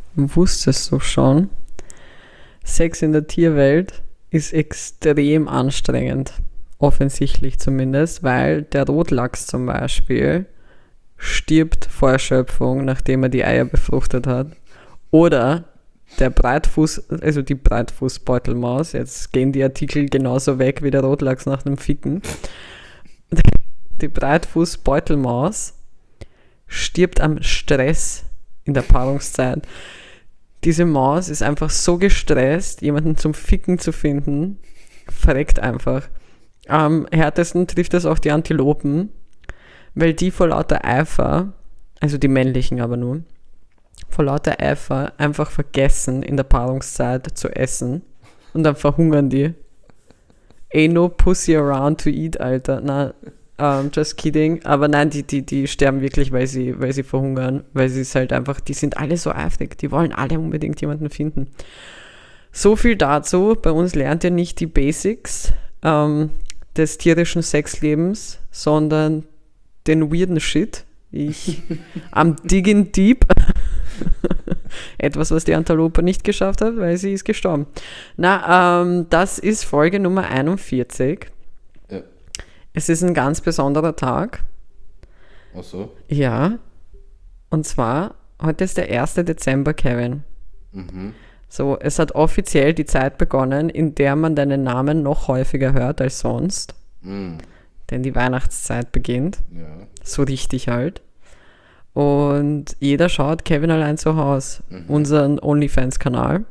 wusstest du schon, Sex in der Tierwelt ist extrem anstrengend. Offensichtlich zumindest, weil der Rotlachs zum Beispiel stirbt vor Erschöpfung, nachdem er die Eier befruchtet hat. Oder der die Breitfußbeutelmaus, jetzt gehen die Artikel genauso weg wie der Rotlachs nach dem Ficken. Die Breitfußbeutelmaus stirbt am Stress in der Paarungszeit. Diese Maus ist einfach so gestresst, jemanden zum Ficken zu finden, verreckt einfach. Am härtesten trifft es auch die Antilopen, weil die vor lauter Eifer, also die männlichen aber nur, vor lauter Eifer einfach vergessen, in der Paarungszeit zu essen und dann verhungern die. Ain't no pussy around to eat, Alter. Na, just kidding. Aber nein, die sterben wirklich, weil sie verhungern, weil sie es halt einfach, die sind alle so eifrig, die wollen alle unbedingt jemanden finden. So viel dazu. Bei uns lernt ihr nicht die Basics des tierischen Sexlebens, sondern den weirden Shit. Am Digging Deep. Etwas, was die Antilope nicht geschafft hat, weil sie ist gestorben. Das ist Folge Nummer 41. Ja. Es ist ein ganz besonderer Tag. Ach so? Ja. Und zwar, heute ist der 1. Dezember, Kevin. Mhm. So, es hat offiziell die Zeit begonnen, in der man deinen Namen noch häufiger hört als sonst. Mhm. Denn die Weihnachtszeit beginnt. Ja. So richtig halt. Und jeder schaut Kevin allein zu Hause, unseren OnlyFans-Kanal.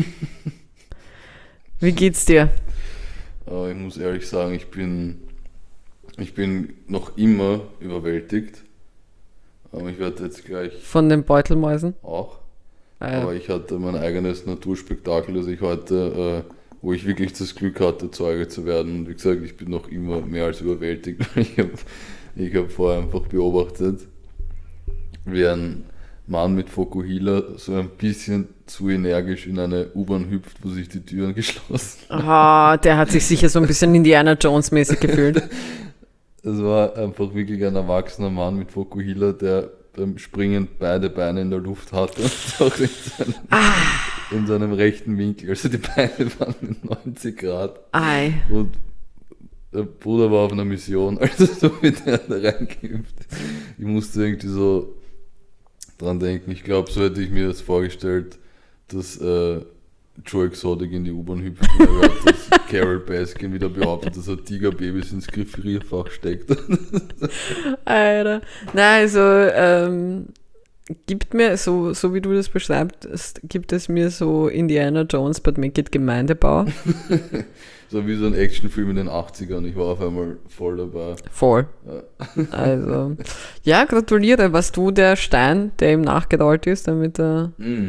Wie geht's dir? Ich muss ehrlich sagen, ich bin noch immer überwältigt. Aber ich werde jetzt gleich Von den Beutelmäusen? auch. Ja. Aber ich hatte mein eigenes Naturspektakel, das ich heute, wo ich wirklich das Glück hatte, Zeuge zu werden. Und wie gesagt, ich bin noch immer mehr als überwältigt. Ich hab vorher einfach beobachtet, wie ein Mann mit Fokuhila so ein bisschen zu energisch in eine U-Bahn hüpft, wo sich die Türen geschlossen haben. Der hat sich sicher so ein bisschen Indiana Jones-mäßig gefühlt. Es war einfach wirklich ein erwachsener Mann mit Fokuhila, der beim Springen beide Beine in der Luft hatte und auch in seinem rechten Winkel. Also die Beine waren mit 90 Grad. Ei. Und der Bruder war auf einer Mission, also so mit der da reingeimpft. Ich musste irgendwie so dran denken. Ich glaube, so hätte ich mir das vorgestellt, dass Joe Exotic in die U-Bahn hüpft und er hört, dass Carol Baskin wieder behauptet, dass er Tigerbabys ins Griffierfach steckt. Alter. Nein, also, gibt mir, so wie du das beschreibst, gibt es mir so Indiana Jones, but make it Gemeindebau. So wie so ein Actionfilm in den 80ern. Ich war auf einmal voll dabei. Voll. Ja. Also, ja, gratuliere. Warst du der Stein, der ihm nachgerollt ist, damit er...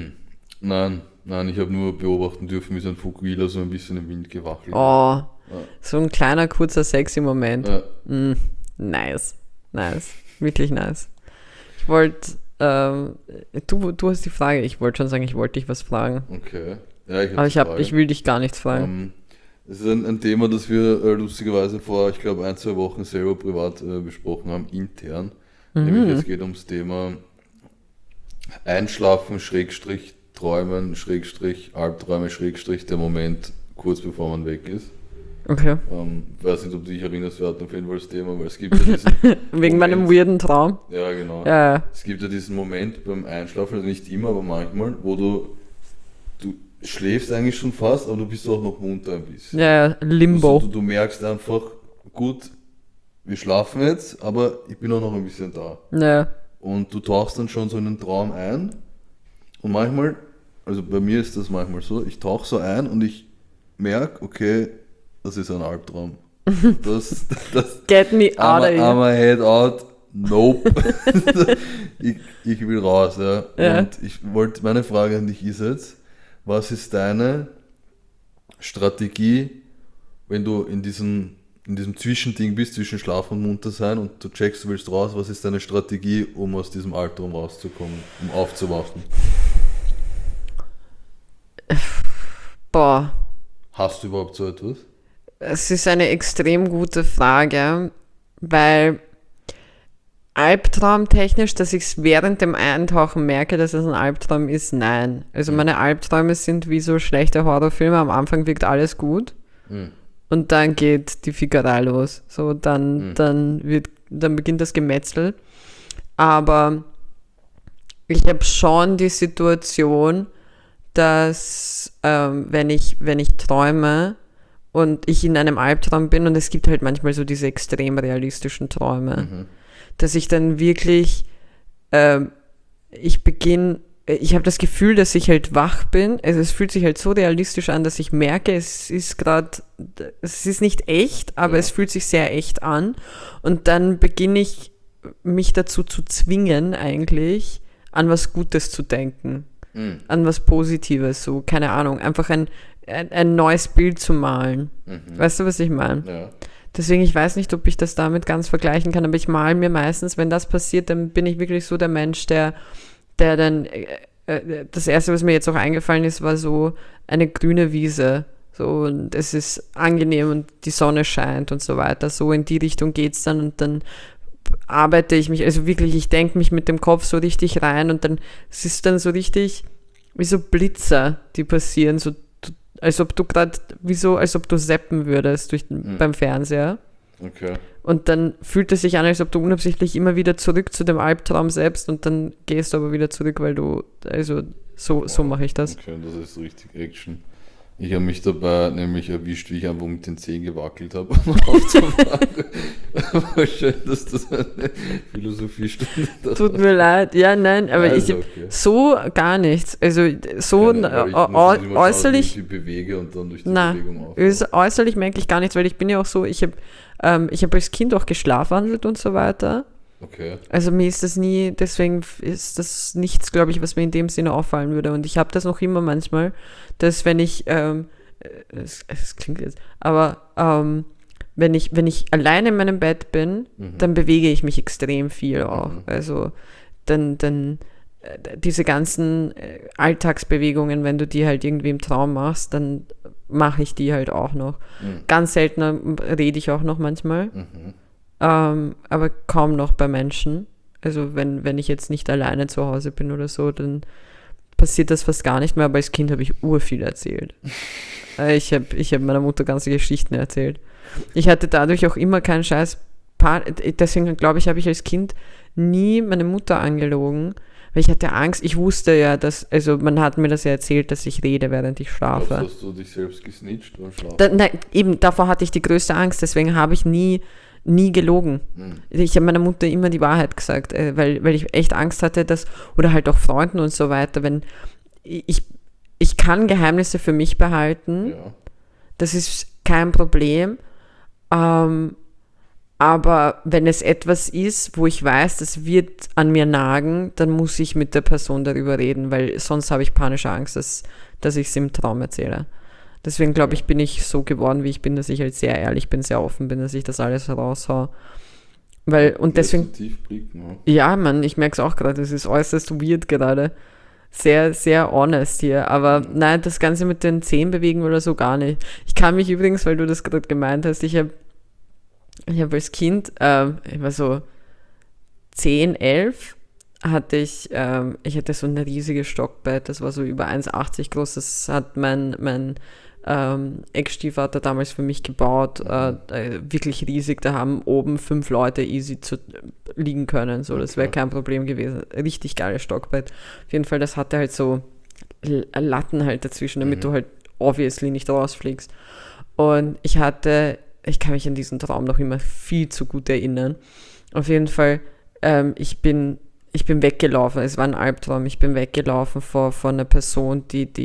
Nein, ich habe nur beobachten dürfen, wie sein Fukuhila so ein bisschen im Wind gewackelt hat. Oh, Ja. so ein kleiner, kurzer, sexy Moment. Ja. Nice. Wirklich nice. Ich wollte, du hast die Frage, ich wollte schon sagen, ich wollte dich was fragen. Okay. Ja, Aber ich will dich gar nichts fragen. Das ist ein Thema, das wir lustigerweise vor, ich glaube, 1-2 Wochen selber privat besprochen haben, intern. Nämlich es geht ums Thema Einschlafen, Schrägstrich, Träumen, Schrägstrich, Albträume, Schrägstrich, der Moment kurz bevor man weg ist. Okay. Weiß nicht, ob du dich erinnerst, wir hatten auf jeden Fall das Thema, weil es gibt ja diesen Wegen Moment, meinem weirden Traum. Ja, genau. Ja. Es gibt ja diesen Moment beim Einschlafen, also nicht immer, aber manchmal, wo du schläfst eigentlich schon fast, aber du bist auch noch munter ein bisschen. Ja, Limbo. Also du merkst einfach, gut, wir schlafen jetzt, aber ich bin auch noch ein bisschen da. Ja. Und du tauchst dann schon so in den Traum ein und manchmal, also bei mir ist das manchmal so, ich tauche so ein und ich merke, okay, das ist ein Albtraum. Das Get me out of here. I'm head out, nope. ich will raus, ja. Ja. Und meine Frage an dich ist jetzt, was ist deine Strategie, wenn du in diesem Zwischending bist, zwischen Schlaf und munter sein und du checkst, du willst raus, was ist deine Strategie, um aus diesem Albtraum rauszukommen, um aufzuwachen? Boah, Hast du überhaupt so etwas? es ist eine extrem gute Frage, weil Albtraumtechnisch, dass ich es während dem Eintauchen merke, dass es ein Albtraum ist, nein. Also meine Albträume sind wie so schlechte Horrorfilme. Am Anfang wirkt alles gut und dann geht die Fickerei los. So, dann beginnt das Gemetzel. Aber ich habe schon die Situation, dass wenn ich träume und ich in einem Albtraum bin, und es gibt halt manchmal so diese extrem realistischen Träume, dass ich dann wirklich, ich habe das Gefühl, dass ich halt wach bin. Also es fühlt sich halt so realistisch an, dass ich merke, es ist nicht echt, aber es fühlt sich sehr echt an. Und dann beginne ich mich dazu zu zwingen, eigentlich an was Gutes zu denken, an was Positives, so, keine Ahnung, einfach ein neues Bild zu malen. Weißt du, was ich meine? Ja. Deswegen, ich weiß nicht, ob ich das damit ganz vergleichen kann, aber ich male mir meistens, wenn das passiert, dann bin ich wirklich so der Mensch, der dann, das Erste, was mir jetzt auch eingefallen ist, war so eine grüne Wiese. So, und es ist angenehm und die Sonne scheint und so weiter. So in die Richtung geht's dann, und dann arbeite ich mich, also wirklich, ich denke mich mit dem Kopf so richtig rein, und dann, es ist dann so richtig wie so Blitzer, die passieren, so als ob du gerade, als ob du zappen würdest beim Fernseher. Okay. Und dann fühlt es sich an, als ob du unabsichtlich immer wieder zurück zu dem Albtraum selbst, und dann gehst du aber wieder zurück, weil du, also so mache ich das. Okay, das ist richtig Action. Ich habe mich dabei nämlich erwischt, wie ich einfach mit den Zehen gewackelt habe, um aufzuwachen. Aber schön, dass das eine Philosophiestunde da Tut mir leid, ja, nein, aber also, ich okay. so gar nichts. Also so äußerlich. Die bewege und dann durch die Nein, Bewegung auf. äußerlich merke ich gar nichts, weil ich bin ja auch so, ich habe als Kind auch geschlafwandelt und so weiter. Okay. Also mir ist das nie, deswegen ist das nichts, glaube ich, was mir in dem Sinne auffallen würde. Und ich habe das noch immer manchmal, dass wenn ich, es klingt jetzt, aber wenn ich alleine in meinem Bett bin, dann bewege ich mich extrem viel auch. Also dann diese ganzen Alltagsbewegungen, wenn du die halt irgendwie im Traum machst, dann mache ich die halt auch noch. Ganz selten rede ich auch noch manchmal. Aber kaum noch bei Menschen. Also wenn ich jetzt nicht alleine zu Hause bin oder so, dann passiert das fast gar nicht mehr, aber als Kind habe ich urviel erzählt. Ich hab meiner Mutter ganze Geschichten erzählt. Ich hatte dadurch auch immer keinen Scheiß. Deswegen glaube ich, habe ich als Kind nie meine Mutter angelogen, weil ich hatte Angst. Ich wusste ja, also man hat mir das ja erzählt, dass ich rede, während ich schlafe. Hast du dich selbst gesnitcht beim Schlafen? Nein, eben, davor hatte ich die größte Angst, deswegen habe ich nie gelogen. Ich habe meiner Mutter immer die Wahrheit gesagt, weil ich echt Angst hatte, oder halt auch Freunden und so weiter, wenn ich kann Geheimnisse für mich behalten, das ist kein Problem, aber wenn es etwas ist, wo ich weiß, das wird an mir nagen, dann muss ich mit der Person darüber reden, weil sonst habe ich panische Angst, dass ich es im Traum erzähle. Deswegen glaube ich, bin ich so geworden, wie ich bin, dass ich halt sehr ehrlich bin, sehr offen bin, dass ich das alles raushau. Und deswegen. Ja, Mann, ich merke es auch gerade, es ist äußerst weird gerade. Sehr, sehr honest hier. Aber nein, das Ganze mit den Zehen bewegen oder so gar nicht. Ich kann mich übrigens, weil du das gerade gemeint hast, ich hab als Kind, ich war so 10, 11, ich hatte so ein riesiges Stockbett, das war so über 1,80 groß, das hat mein Ex-Stiefvater damals für mich gebaut, wirklich riesig, da haben oben 5 Leute easy liegen können, so, das wäre kein Problem gewesen, richtig geiles Stockbett. Auf jeden Fall, das hatte halt so Latten halt dazwischen, damit du halt obviously nicht rausfliegst. Und ich kann mich an diesen Traum noch immer viel zu gut erinnern. Auf jeden Fall, ich bin weggelaufen, es war ein Albtraum, ich bin weggelaufen vor einer Person,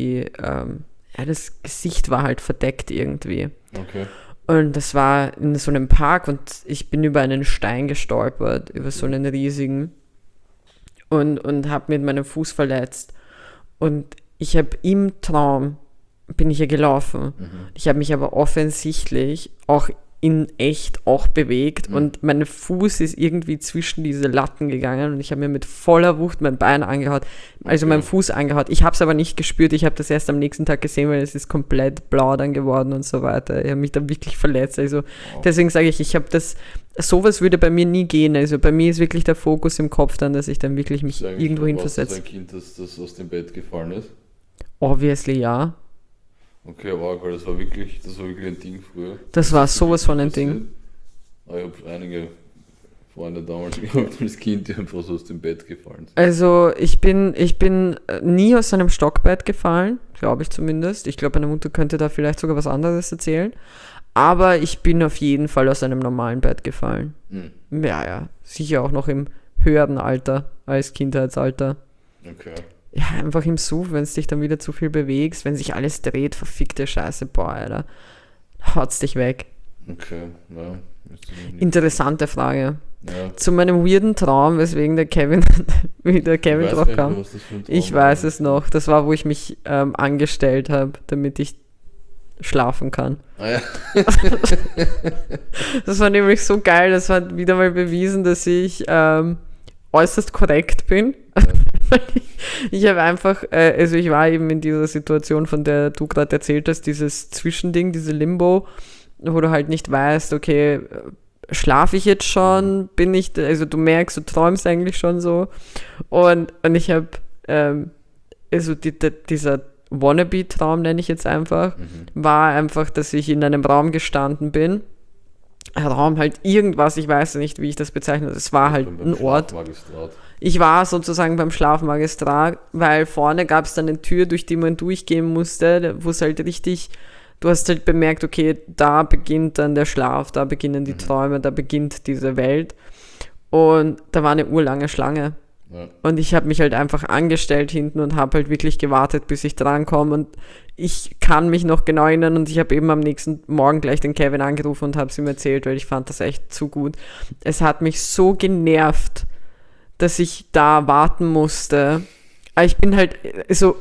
das Gesicht war halt verdeckt irgendwie. Okay. Und das war in so einem Park und ich bin über einen Stein gestolpert, über so einen riesigen und habe mit meinem Fuß verletzt. Und ich habe im Traum, bin ich ja gelaufen. Ich habe mich aber offensichtlich auch in echt auch bewegt und mein Fuß ist irgendwie zwischen diese Latten gegangen und ich habe mir mit voller Wucht mein Bein angehaut, also meinen Fuß angehaut. Ich habe es aber nicht gespürt, ich habe das erst am nächsten Tag gesehen, weil es ist komplett blau dann geworden und so weiter. Ich habe mich da wirklich verletzt, also deswegen sage ich habe das, sowas würde bei mir nie gehen, also bei mir ist wirklich der Fokus im Kopf dann, dass ich dann wirklich mich irgendwo hinversetze. Warst du ein Kind, das aus dem Bett gefallen ist? Obviously, ja. Okay, wow, weil das war wirklich ein Ding früher. Das war sowas von ein Ding. Aber ich habe einige Freunde damals gehabt als Kind, die einfach so aus dem Bett gefallen sind. Also ich bin nie aus einem Stockbett gefallen, glaube ich zumindest. Ich glaube, meine Mutter könnte da vielleicht sogar was anderes erzählen. Aber ich bin auf jeden Fall aus einem normalen Bett gefallen. Ja, sicher auch noch im höheren Alter als Kindheitsalter. Okay. Ja, einfach im Suff, wenn es dich dann wieder zu viel bewegst, wenn sich alles dreht, verfickte Scheiße, boah, Alter, haut's dich weg. Okay, ja. Interessante Frage. Ja. Zu meinem weirden Traum, weswegen der Kevin drauf kam. Ich weiß es noch. Das war, wo ich mich angestellt habe, damit ich schlafen kann. Ah, ja. Das war nämlich so geil, das hat wieder mal bewiesen, dass ich äußerst korrekt bin. Ich habe einfach, also ich war eben in dieser Situation, von der du gerade erzählt hast, dieses Zwischending, diese Limbo, wo du halt nicht weißt, okay, schlafe ich jetzt schon, bin ich, also du merkst, du träumst eigentlich schon so und ich habe, also dieser Wannabe-Traum, nenne ich jetzt einfach, war einfach, dass ich in einem Raum gestanden bin, ein Raum halt irgendwas, ich weiß nicht, wie ich das bezeichne, es war halt ein Ort. Ich war sozusagen beim Schlafmagistrat, weil vorne gab es dann eine Tür, durch die man durchgehen musste, wo es halt richtig, du hast halt bemerkt, okay, da beginnt dann der Schlaf, da beginnen die Träume, da beginnt diese Welt. Und da war eine urlange Schlange. Ja. Und ich habe mich halt einfach angestellt hinten und habe halt wirklich gewartet, bis ich drankomme. Und ich kann mich noch genau erinnern und ich habe eben am nächsten Morgen gleich den Kevin angerufen und habe es ihm erzählt, weil ich fand das echt zu gut. Es hat mich so genervt, dass ich da warten musste. Aber ich bin halt, also,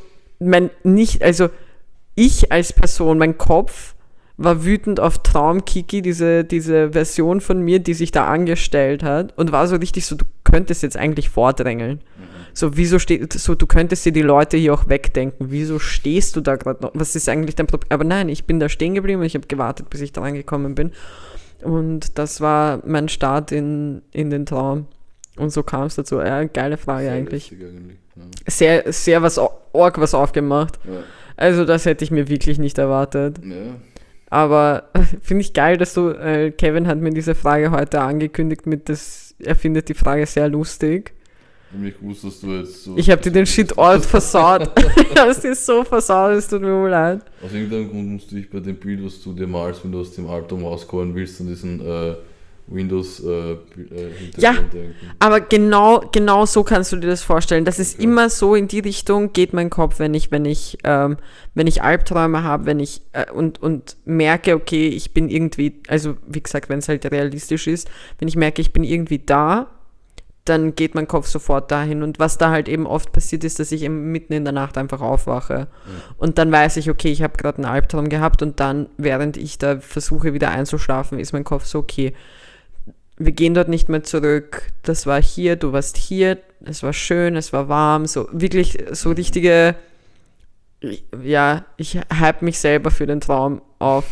ich als Person, mein Kopf war wütend auf Traumkiki, diese Version von mir, die sich da angestellt hat und war so richtig so, du könntest jetzt eigentlich vordrängeln. So, du könntest dir die Leute hier auch wegdenken. Wieso stehst du da gerade noch? Was ist eigentlich dein Problem? Aber nein, ich bin da stehen geblieben und ich habe gewartet, bis ich dran gekommen bin. Und das war mein Start in den Traum. Und so kam es dazu. Ja, geile Frage sehr eigentlich. Ja. Sehr, sehr was aufgemacht. Ja. Also das hätte ich mir wirklich nicht erwartet. Ja. Aber finde ich geil, dass du, Kevin hat mir diese Frage heute angekündigt er findet die Frage sehr lustig. Ich wusste, dass du jetzt so... Ich habe dir den Shit-Ort versaut. Ich habe es dir so versaut, es tut mir wohl leid. Aus irgendeinem Grund musst du dich bei dem Bild, was du dir malst, wenn du aus dem Album rauskommen willst, an diesen Windows ja, denken. Aber genau so kannst du dir das vorstellen. Das ist immer so, in die Richtung geht mein Kopf, wenn ich Albträume habe, wenn ich und merke, okay, ich bin irgendwie, also wie gesagt, wenn es halt realistisch ist, wenn ich merke, ich bin irgendwie da, dann geht mein Kopf sofort dahin. Und was da halt eben oft passiert ist, dass ich eben mitten in der Nacht einfach aufwache. Und dann weiß ich, okay, ich habe gerade einen Albtraum gehabt und dann, während ich da versuche wieder einzuschlafen, ist mein Kopf so, okay, wir gehen dort nicht mehr zurück, das war hier, du warst hier, es war schön, es war warm, so wirklich so richtige, ja, ich hype mich selber für den Traum auf.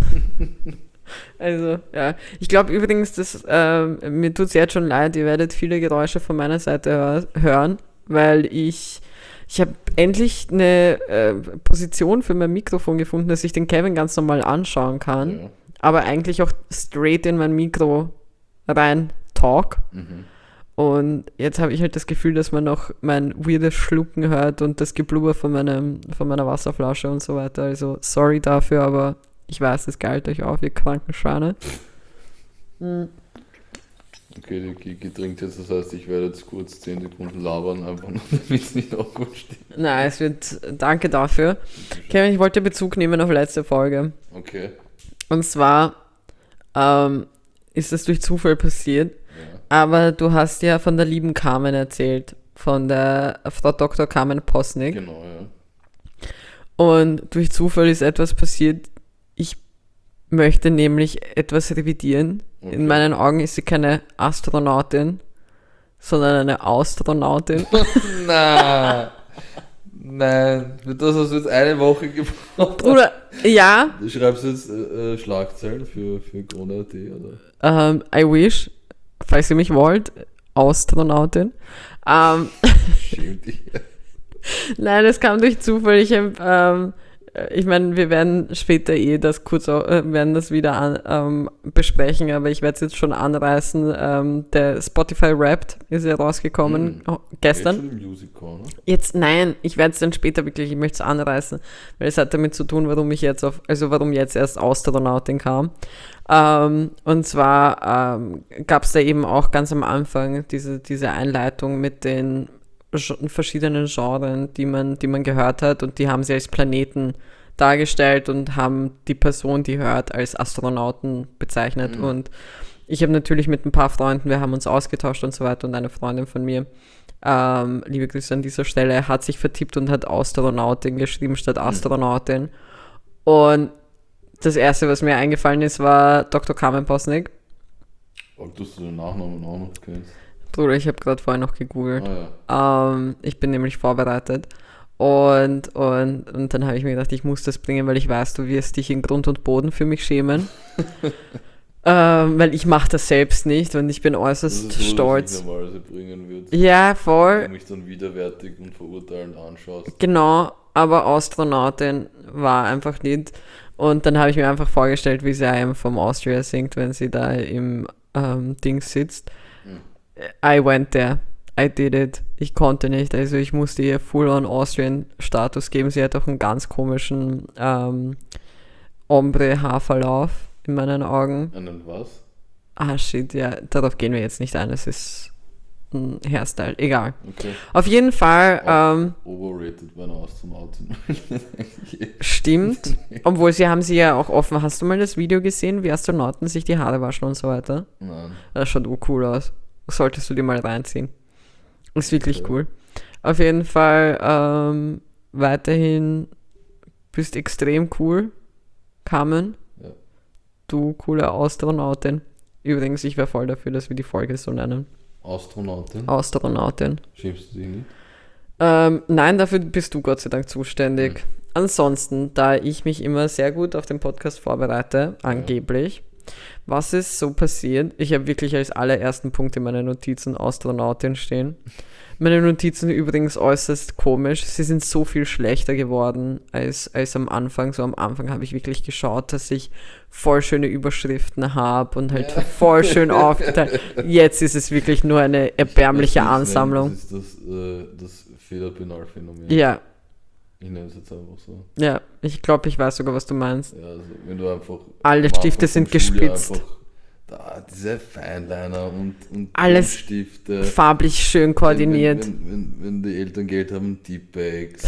Also, ja. Ich glaube übrigens, dass mir tut es jetzt schon leid, ihr werdet viele Geräusche von meiner Seite hören, weil ich habe endlich eine Position für mein Mikrofon gefunden, dass ich den Kevin ganz normal anschauen kann, ja. Aber eigentlich auch straight in mein Mikro rein talk. Und jetzt habe ich halt das Gefühl, dass man noch mein weirdes Schlucken hört und das Geblubber von meiner Wasserflasche und so weiter. Also sorry dafür, aber ich weiß, es galt euch auf, ihr kranken Schweine. Okay, die Kiki trinkt jetzt, das heißt, ich werde jetzt kurz 10 Sekunden labern, einfach nur, damit es nicht auch gut steht. Nein, danke dafür. Kevin, ich wollte Bezug nehmen auf letzte Folge. Okay. Und zwar ist das durch Zufall passiert, ja. Aber du hast ja von der lieben Carmen erzählt, von der Frau Dr. Carmen Posnick. Genau, ja. Und durch Zufall ist etwas passiert, ich möchte nämlich etwas revidieren. Okay. In meinen Augen ist sie keine Astronautin, sondern eine Astronautin. Na, nein, für das hast du jetzt eine Woche gebraucht. Bruder, ja, Du schreibst jetzt Schlagzeilen für Krone.at, oder? I wish, falls ihr mich wollt, Astronautin. Schäm dich. Nein, das kam durch Zufall. Ich meine, wir werden später werden das wieder besprechen, aber ich werde es jetzt schon anreißen. Der Spotify Wrapped ist ja rausgekommen gestern. Jetzt schon im Music Corner. Jetzt, nein, ich werde es dann später wirklich, ich möchte es anreißen, weil es hat damit zu tun, warum jetzt erst Astronautin kam. Und zwar gab es da eben auch ganz am Anfang diese Einleitung mit den verschiedenen Genres, die man gehört hat, und die haben sie als Planeten dargestellt und haben die Person, die hört, als Astronauten bezeichnet. Und ich habe natürlich mit ein paar Freunden, wir haben uns ausgetauscht und so weiter, und eine Freundin von mir, liebe Grüße an dieser Stelle, hat sich vertippt und hat Astronautin geschrieben statt Astronautin. Und das erste, was mir eingefallen ist, war Dr. Carmen Posnick. Ob du den Nachnamen auch noch kennst? Bruder, ich habe gerade vorher noch gegoogelt. Ah, ja. Ich bin nämlich vorbereitet. Und dann habe ich mir gedacht, ich muss das bringen, weil ich weiß, du wirst dich in Grund und Boden für mich schämen. Weil ich mache das selbst nicht und ich bin äußerst Das ist so, stolz. dass ich normalerweise bringen würde. Ja, Wenn voll. du mich dann widerwärtig und verurteilend anschaust. Genau, aber Astronautin war einfach nicht. Und dann habe ich mir einfach vorgestellt, wie sie I Am From Austria singt, wenn sie da im Ding sitzt. I went there. I did it. Ich konnte nicht. Also ich musste ihr Full-on Austrian-Status geben. Sie hat auch einen ganz komischen Ombre-Haarverlauf in meinen Augen. Einen was? Ah, shit, ja. Darauf gehen wir jetzt nicht ein. Das ist ein Hairstyle. Egal. Okay. Auf jeden Fall Overrated bei einer Astronautin. stimmt. Obwohl sie ja auch offen. Hast du mal das Video gesehen, wie Astronauten sich die Haare waschen und so weiter? Nein. Das schaut cool aus. Solltest du dir mal reinziehen. Ist wirklich Okay. cool. Auf jeden Fall weiterhin bist extrem cool, Carmen. Ja. Du coole Astronautin. Übrigens, ich wäre voll dafür, dass wir die Folge so nennen. Astronautin? Astronautin. Schämst du dich nicht? Nein, dafür bist du Gott sei Dank zuständig. Ansonsten, da ich mich immer sehr gut auf den Podcast vorbereite, angeblich, was ist so passiert? Ich habe wirklich als allerersten Punkt in meinen Notizen Astronautin stehen. Meine Notizen übrigens äußerst komisch. Sie sind so viel schlechter geworden als am Anfang. So am Anfang habe ich wirklich geschaut, dass ich voll schöne Überschriften habe und halt voll schön aufgeteilt. Jetzt ist es wirklich nur eine erbärmliche Ansammlung. Das ist das Federpenal-Phänomen. Ja, Ich nenne es jetzt einfach so. ja. Ich glaube, ich weiß sogar, was du meinst. Ja, also wenn du einfach... Alle am Anfang Stifte sind vom Schuljahr gespitzt. einfach Da, diese Feinliner und Alles Stifte. Farblich schön koordiniert. Wenn die Eltern Geld haben, Deepbags.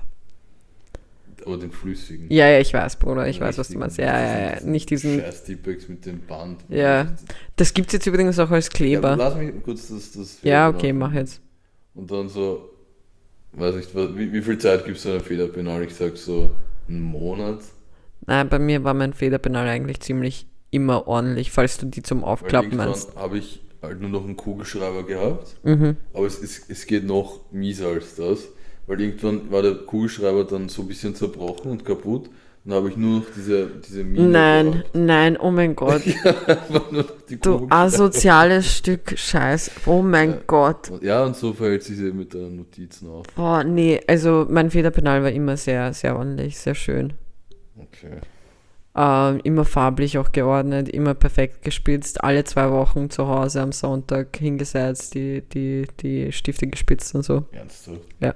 Aber den flüssigen. Ja, ich weiß, Bruder, ich Den weiß, was du richtigen. meinst. Ja, Diesen nicht diesen. Scheiß Deepbags mit dem Band. Ja. Das gibt's jetzt übrigens auch als Ja, Kleber. lass mich kurz das Ja, Federpenal okay, finden. mach jetzt. Und dann so, weiß nicht, wie viel Zeit gibt es einem Federpenal? Ich sag so, einen Monat. Nein, bei mir war mein Federpenal eigentlich ziemlich immer ordentlich, falls du die zum Weil Aufklappen irgendwann meinst. habe ich halt nur noch einen Kugelschreiber gehabt. Mhm. Aber es geht noch mieser als das. Weil irgendwann war der Kugelschreiber dann so ein bisschen zerbrochen und kaputt. Dann habe ich nur noch diese Mine Nein, gehabt. nein, oh mein Gott. Einfach nur noch die Du Kugelschreiber. asoziales Stück Scheiß. Oh mein Ja. Gott. Ja, und so verhält sich sie mit deinen Notizen auf. Oh, nee, also mein Federpenal war immer sehr, sehr ordentlich, sehr schön. Okay. Immer farblich auch geordnet, immer perfekt gespitzt, alle 2 Wochen zu Hause am Sonntag hingesetzt, die Stifte gespitzt und so. Ernsthaft? Ja.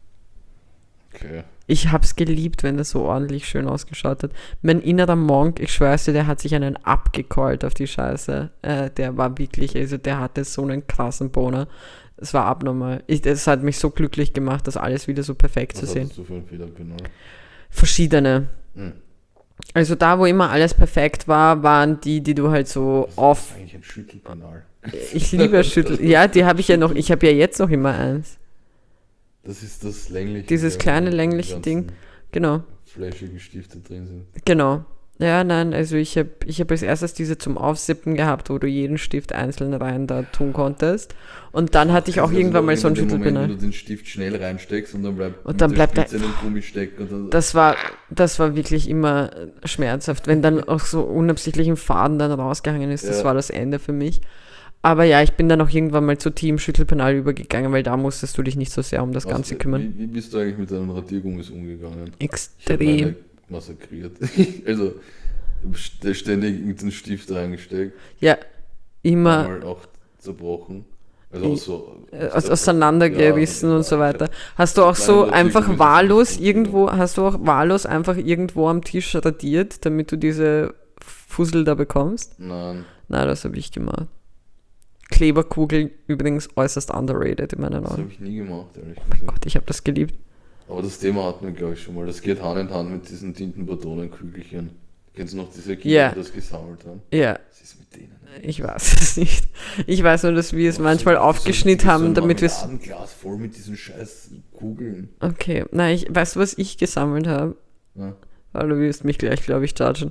Okay. Ich hab's geliebt, wenn das so ordentlich schön ausgeschaut hat. Mein innerer Monk, ich schwör's dir, der hat sich einen abgecallt auf die Scheiße. Der war wirklich, also der hatte so einen krassen Boner. Es war abnormal. Es hat mich so glücklich gemacht, das alles wieder so perfekt zu Was sehen. hattest du für ein Federpenal? Verschiedene. Hm. Also da, wo immer alles perfekt war, waren die du halt so Das ist eigentlich ein Schüttelpenal. Ich liebe Schüttel. Ja, die habe ich ja noch. Ich habe ja jetzt noch immer eins. Das ist das längliche. Dieses ja, kleine wo die längliche ganzen Ding. Genau, Flashigen Stifte drin sind. genau. Ja, nein, also ich hab als erstes diese zum Aufsippen gehabt, wo du jeden Stift einzeln rein da tun konntest. Und dann hatte ich auch Also irgendwann mal so ein in dem Moment, Schüttelpenal. wenn du den Stift schnell reinsteckst und dann Und dann bleibt der der. Spitze in den Gummi stecken. Und dann, Das war wirklich immer schmerzhaft, wenn dann auch so unabsichtlich ein Faden dann rausgehangen ist. Das Ja. war das Ende für mich. Aber ja, ich bin dann auch irgendwann mal zu Team Schüttelpenal übergegangen, weil da musstest du dich nicht so sehr um das Ganze kümmern. Wie bist du eigentlich mit deinen Radiergummis umgegangen? Ich habe Extrem. meine massakriert. Also ständig irgendeinen Stift reingesteckt, Ja, immer einmal auch zerbrochen. Also auch so auseinandergerissen ja, und so ich weiter. hab Hast du auch so kleine einfach Radiergummis wahllos aus dem irgendwo, hast du auch wahllos einfach irgendwo am Tisch radiert, damit du diese Fussel da bekommst? Nein, Nein, das habe ich gemacht. Kleberkugeln übrigens äußerst underrated in meinen das habe Augen. ich nie gemacht, ehrlich Oh mein gesagt. Gott, ich habe das geliebt. Aber das Thema hatten wir, glaube ich, schon mal. Das geht Hand in Hand mit diesen Tintenbatonenkügelchen. Kennst du noch diese Kinder, Ja. die das gesammelt haben? Ja, Was ist mit denen? ich weiß es nicht. Ich weiß nur, dass wir es manchmal aufgeschnitten haben, damit wir es. ein Glas voll mit diesen scheiß Kugeln. Okay, nein, weißt du, was ich gesammelt habe? Ja. Weil du wirst mich gleich, glaube ich, judgen.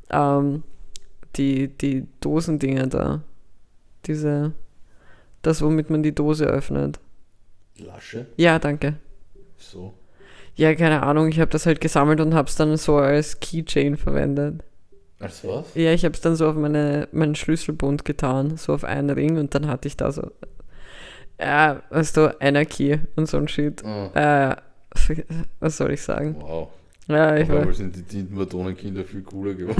Die Dosendinger da. Das, womit man die Dose öffnet. Lasche? Ja, danke. So. Ja, keine Ahnung, ich habe das halt gesammelt und habe es dann so als Keychain verwendet. Als was? Ja, ich habe es dann so auf meinen Schlüsselbund getan, so auf einen Ring und dann hatte ich da so, ja, weißt du, Anarchy und so ein Shit. Ah, Was soll ich sagen? wow. Ja, ich Auf war, einmal sind die Tintenbatonenkinder viel cooler geworden.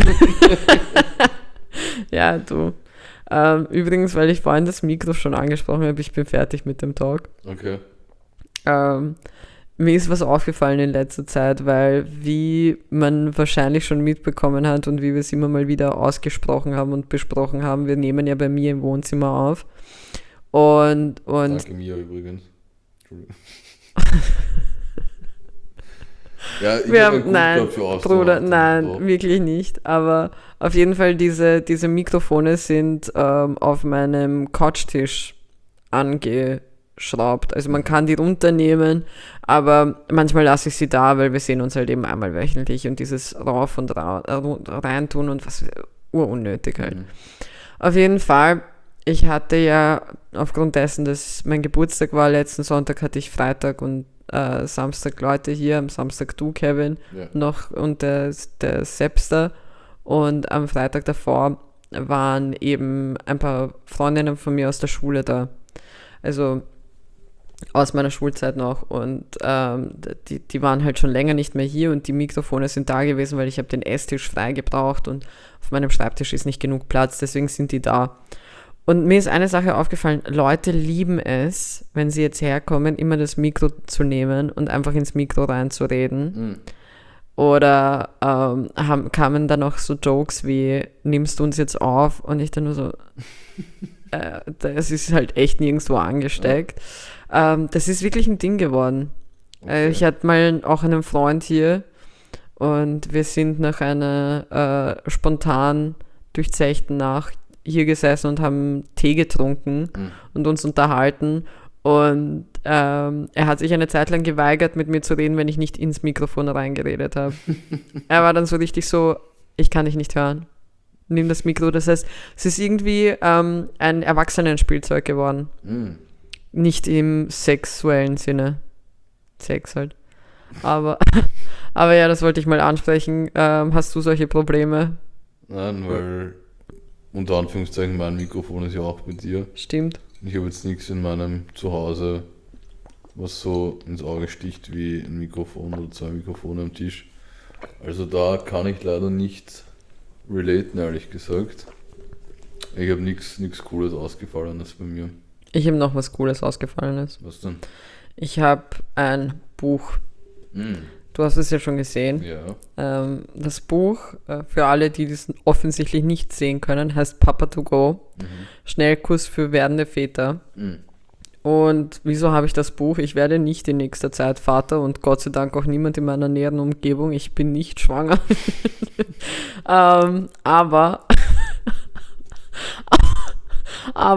ja, du. Übrigens, weil ich vorhin das Mikro schon angesprochen habe, ich bin fertig mit dem Talk. Okay. Mir ist was aufgefallen in letzter Zeit, weil wie man wahrscheinlich schon mitbekommen hat und wie wir es immer mal wieder ausgesprochen haben und besprochen haben, wir nehmen ja bei mir im Wohnzimmer auf. Und Danke Mia übrigens. Entschuldigung. Ja, ich wir habe haben, einen nein, Grund dafür Bruder, ausgemacht. nein, Oh. wirklich nicht. Aber auf jeden Fall, diese Mikrofone sind auf meinem Couchtisch angeschraubt. Also man kann die runternehmen, aber manchmal lasse ich sie da, weil wir sehen uns halt eben einmal wöchentlich und dieses rauf und reintun und was urunnötig halt. Mhm. Auf jeden Fall, ich hatte ja aufgrund dessen, dass mein Geburtstag war, letzten Sonntag hatte ich Freitag und Samstag Leute hier, am Samstag du, Kevin, Ja. noch und der Sepster und am Freitag davor waren eben ein paar Freundinnen von mir aus der Schule da. Also aus meiner Schulzeit noch und die waren halt schon länger nicht mehr hier und die Mikrofone sind da gewesen, weil ich habe den Esstisch frei gebraucht und auf meinem Schreibtisch ist nicht genug Platz, deswegen sind die da. Und mir ist eine Sache aufgefallen, Leute lieben es, wenn sie jetzt herkommen, immer das Mikro zu nehmen und einfach ins Mikro reinzureden. Mhm. Oder kamen dann auch so Jokes wie, nimmst du uns jetzt auf? Und ich dann nur so, das ist halt echt nirgendwo angesteckt. Das ist wirklich ein Ding geworden. Okay. Ich hatte mal auch einen Freund hier und wir sind nach einer spontan durchzechten Nacht hier gesessen und haben Tee getrunken Mhm. und uns unterhalten. Und er hat sich eine Zeit lang geweigert, mit mir zu reden, wenn ich nicht ins Mikrofon reingeredet habe. Er war dann so richtig so, ich kann dich nicht hören. Nimm das Mikro. Das heißt, es ist irgendwie ein Erwachsenenspielzeug geworden. Mhm. Nicht im sexuellen Sinne. Sex halt. Aber ja, das wollte ich mal ansprechen. Hast du solche Probleme? Nein, weil unter Anführungszeichen mein Mikrofon ist ja auch bei dir. Stimmt. Ich habe jetzt nichts in meinem Zuhause, was so ins Auge sticht wie ein Mikrofon oder zwei Mikrofone am Tisch. Also da kann ich leider nicht relaten, ehrlich gesagt. Ich habe nichts Cooles Ausgefallenes bei mir. Ich habe noch was Cooles Ausgefallenes. Was denn? Ich habe ein Buch. Hm, Du hast es ja schon gesehen. ja. Das Buch, für alle, die das offensichtlich nicht sehen können, heißt Papa to Go. Mhm. Schnellkurs für werdende Väter. Hm. Und wieso habe ich das Buch? Ich werde nicht in nächster Zeit Vater und Gott sei Dank auch niemand in meiner näheren Umgebung. Ich bin nicht schwanger. Aber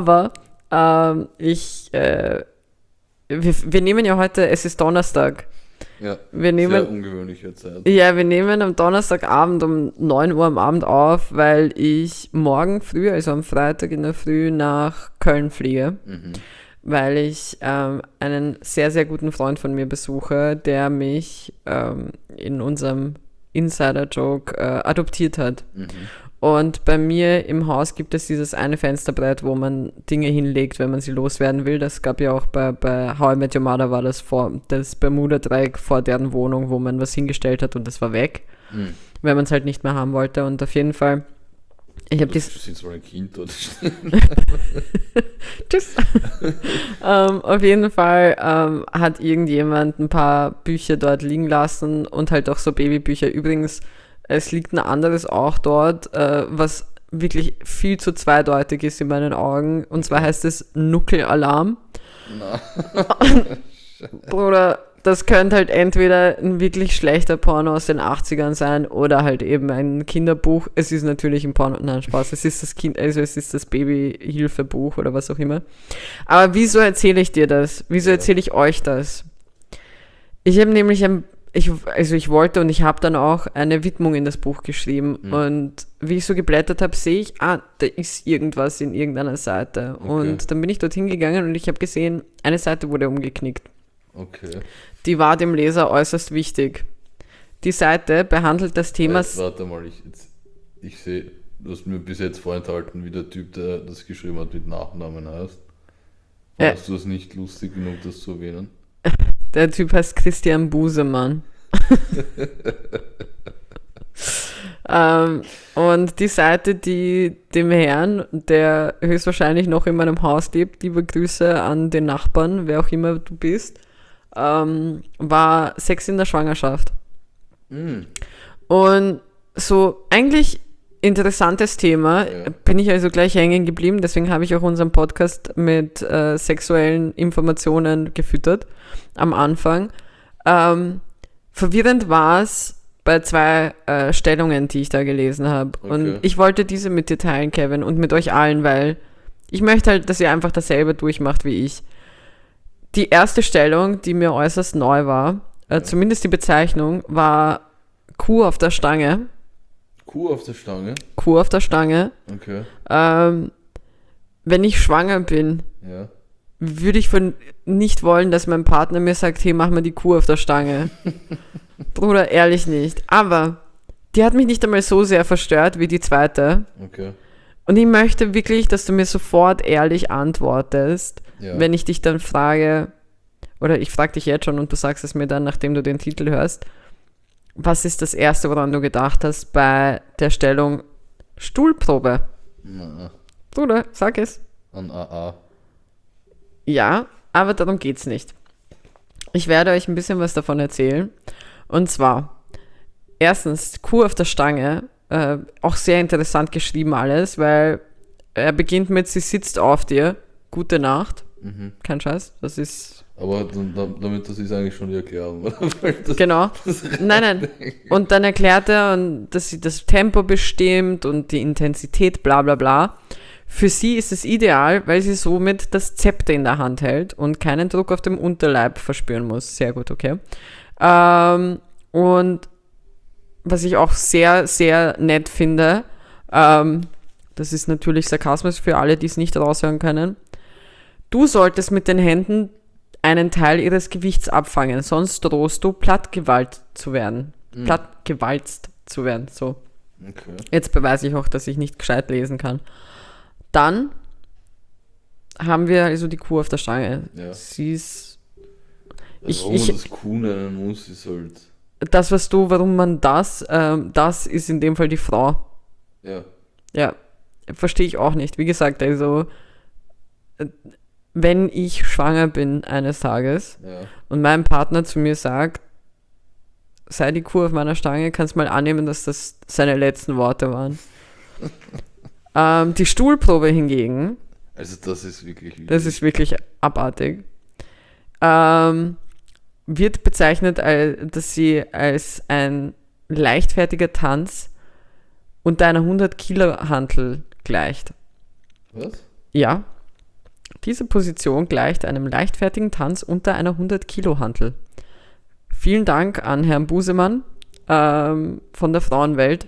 wir nehmen ja heute, es ist Donnerstag. Ja, Wir nehmen, sehr ungewöhnliche Zeit. ja, wir nehmen am Donnerstagabend um 9 Uhr am Abend auf, weil ich morgen früh, also am Freitag in der Früh, nach Köln fliege. Mhm. Weil ich einen sehr, sehr guten Freund von mir besuche, der mich in unserem Insider-Joke adoptiert hat. Mhm. Und bei mir im Haus gibt es dieses eine Fensterbrett, wo man Dinge hinlegt, wenn man sie loswerden will. Das gab ja auch bei How I Met Your Mother, war das Bermuda-Dreieck vor deren Wohnung, wo man was hingestellt hat und das war weg, Mhm. wenn man es halt nicht mehr haben wollte. Und auf jeden Fall, ich habe Du sitzt mal ein Kind dort. Tschüss. Auf jeden Fall hat irgendjemand ein paar Bücher dort liegen lassen und halt auch so Babybücher. Übrigens, es liegt ein anderes auch dort, was wirklich viel zu zweideutig ist in meinen Augen. Und zwar heißt es Nuckelalarm. Na. Bruder, das könnte halt entweder ein wirklich schlechter Porno aus den 80ern sein oder halt eben ein Kinderbuch. Es ist natürlich ein Porno, nein, Spaß, es ist das Babyhilfebuch oder was auch immer. Aber wieso erzähle ich dir das? Wieso erzähle ich euch das? Ich habe nämlich ich wollte und ich habe dann auch eine Widmung in das Buch geschrieben und wie ich so geblättert habe, sehe ich, da ist irgendwas in irgendeiner Seite. Okay. Und dann bin ich dorthin gegangen und ich habe gesehen, eine Seite wurde umgeknickt. Okay. Die war dem Leser äußerst wichtig. Die Seite behandelt das Thema... Warte mal, ich sehe, du hast mir bis jetzt vorenthalten, wie der Typ, der das geschrieben hat, mit Nachnamen heißt. Ja. Hast du es nicht lustig genug, das zu erwähnen? Der Typ heißt Christian Busemann. Und die Seite, die dem Herrn, der höchstwahrscheinlich noch in meinem Haus lebt, liebe Grüße an den Nachbarn, wer auch immer du bist, war Sex in der Schwangerschaft. Mm. Und so eigentlich interessantes Thema, Ja. bin ich also gleich hängen geblieben, deswegen habe ich auch unseren Podcast mit sexuellen Informationen gefüttert am Anfang. Verwirrend war es bei zwei Stellungen, die ich da gelesen habe. Okay. Und ich wollte diese mit dir teilen, Kevin, und mit euch allen, weil ich möchte halt, dass ihr einfach dasselbe durchmacht wie ich. Die erste Stellung, die mir äußerst neu war, zumindest die Bezeichnung, war Kuh auf der Stange. Kuh auf der Stange? Kuh auf der Stange. Okay. Wenn ich schwanger bin, Ja. würde ich nicht wollen, dass mein Partner mir sagt, hey, mach mal die Kuh auf der Stange. Bruder, ehrlich nicht. Aber die hat mich nicht einmal so sehr verstört wie die zweite. Okay. Und ich möchte wirklich, dass du mir sofort ehrlich antwortest, Ja. wenn ich dich dann frage, oder ich frage dich jetzt schon und du sagst es mir dann, nachdem du den Titel hörst, was ist das Erste, woran du gedacht hast bei der Stellung Stuhlprobe? Na, Bruder, sag es. an AA. Ja, aber darum geht's nicht. Ich werde euch ein bisschen was davon erzählen. Und zwar, erstens, Kuh auf der Stange, auch sehr interessant geschrieben alles, weil er beginnt mit, sie sitzt auf dir, gute Nacht. Mhm. Kein Scheiß, das ist... Aber das ist eigentlich schon die Erklärung, oder? Weil das- Genau. Nein. Und dann erklärt er, dass sie das Tempo bestimmt und die Intensität, bla bla bla. Für sie ist es ideal, weil sie somit das Zepter in der Hand hält und keinen Druck auf dem Unterleib verspüren muss. Sehr gut, okay. Und was ich auch sehr, sehr nett finde, das ist natürlich Sarkasmus für alle, die es nicht raushören können, du solltest mit den Händen einen Teil ihres Gewichts abfangen, sonst drohst du plattgewalzt zu werden. Plattgewalzt zu werden, so. Okay. Jetzt beweise ich auch, dass ich nicht gescheit lesen kann. Dann haben wir also die Kuh auf der Stange. Ja. Sie ist Also, warum man das Kuh nennen muss, ist halt. warum man das ist in dem Fall die Frau. Ja. Ja, verstehe ich auch nicht. Wie gesagt, also wenn ich schwanger bin eines Tages Ja. und mein Partner zu mir sagt, sei die Kuh auf meiner Stange, kannst mal annehmen, dass das seine letzten Worte waren. Die Stuhlprobe hingegen, Also das ist wirklich. das ist wirklich abartig, wird bezeichnet, dass sie als ein leichtfertiger Tanz unter einer 100-Kilo-Hantel gleicht. Was? Ja, diese Position gleicht einem leichtfertigen Tanz unter einer 100-Kilo-Hantel. Vielen Dank an Herrn Busemann von der Frauenwelt.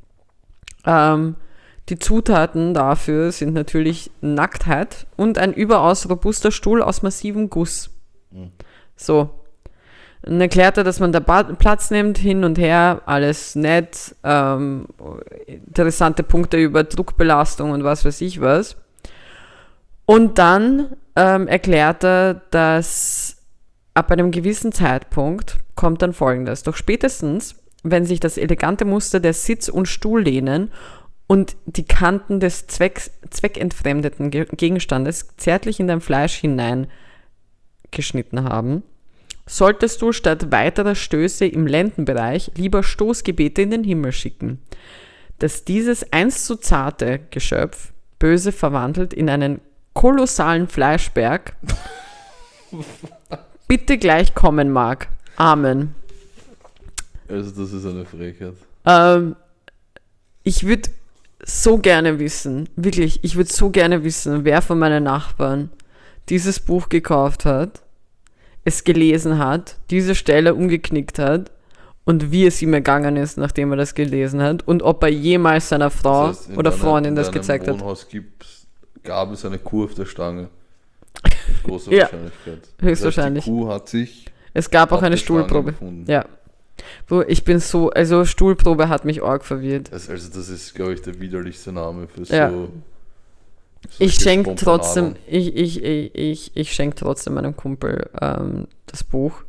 Die Zutaten dafür sind natürlich Nacktheit und ein überaus robuster Stuhl aus massivem Guss. So. Dann erklärt er, dass man da Platz nimmt, hin und her, alles nett, interessante Punkte über Druckbelastung und was weiß ich was. Und dann erklärt er, dass ab einem gewissen Zeitpunkt kommt dann Folgendes. Doch spätestens, wenn sich das elegante Muster der Sitz- und Stuhllehnen und die Kanten des zweckentfremdeten Gegenstandes zärtlich in dein Fleisch hineingeschnitten haben, solltest du statt weiterer Stöße im Lendenbereich lieber Stoßgebete in den Himmel schicken, dass dieses einst so zarte Geschöpf böse verwandelt in einen kolossalen Fleischberg bitte gleich kommen mag. Amen. Also das ist eine Frechheit. Ich würde so gerne wissen, wirklich, ich würde so gerne wissen, wer von meinen Nachbarn dieses Buch gekauft hat, es gelesen hat, diese Stelle umgeknickt hat und wie es ihm ergangen ist, nachdem er das gelesen hat und ob er jemals seiner Frau Das heißt, oder Freundin das gezeigt hat. In deinem Wohnhaus gab es eine Kuh auf der Stange. Mit großer Ja, Wahrscheinlichkeit. höchstwahrscheinlich. Die Kuh hat sich Es gab auch auf eine der Stange Stuhlprobe. gefunden. Ja. Wo ich bin so, also Stuhlprobe hat mich arg verwirrt. Also das ist, glaube ich, der widerlichste Name für Ja. so Ich schenke Spontanado. trotzdem, ich schenke trotzdem meinem Kumpel das Buch.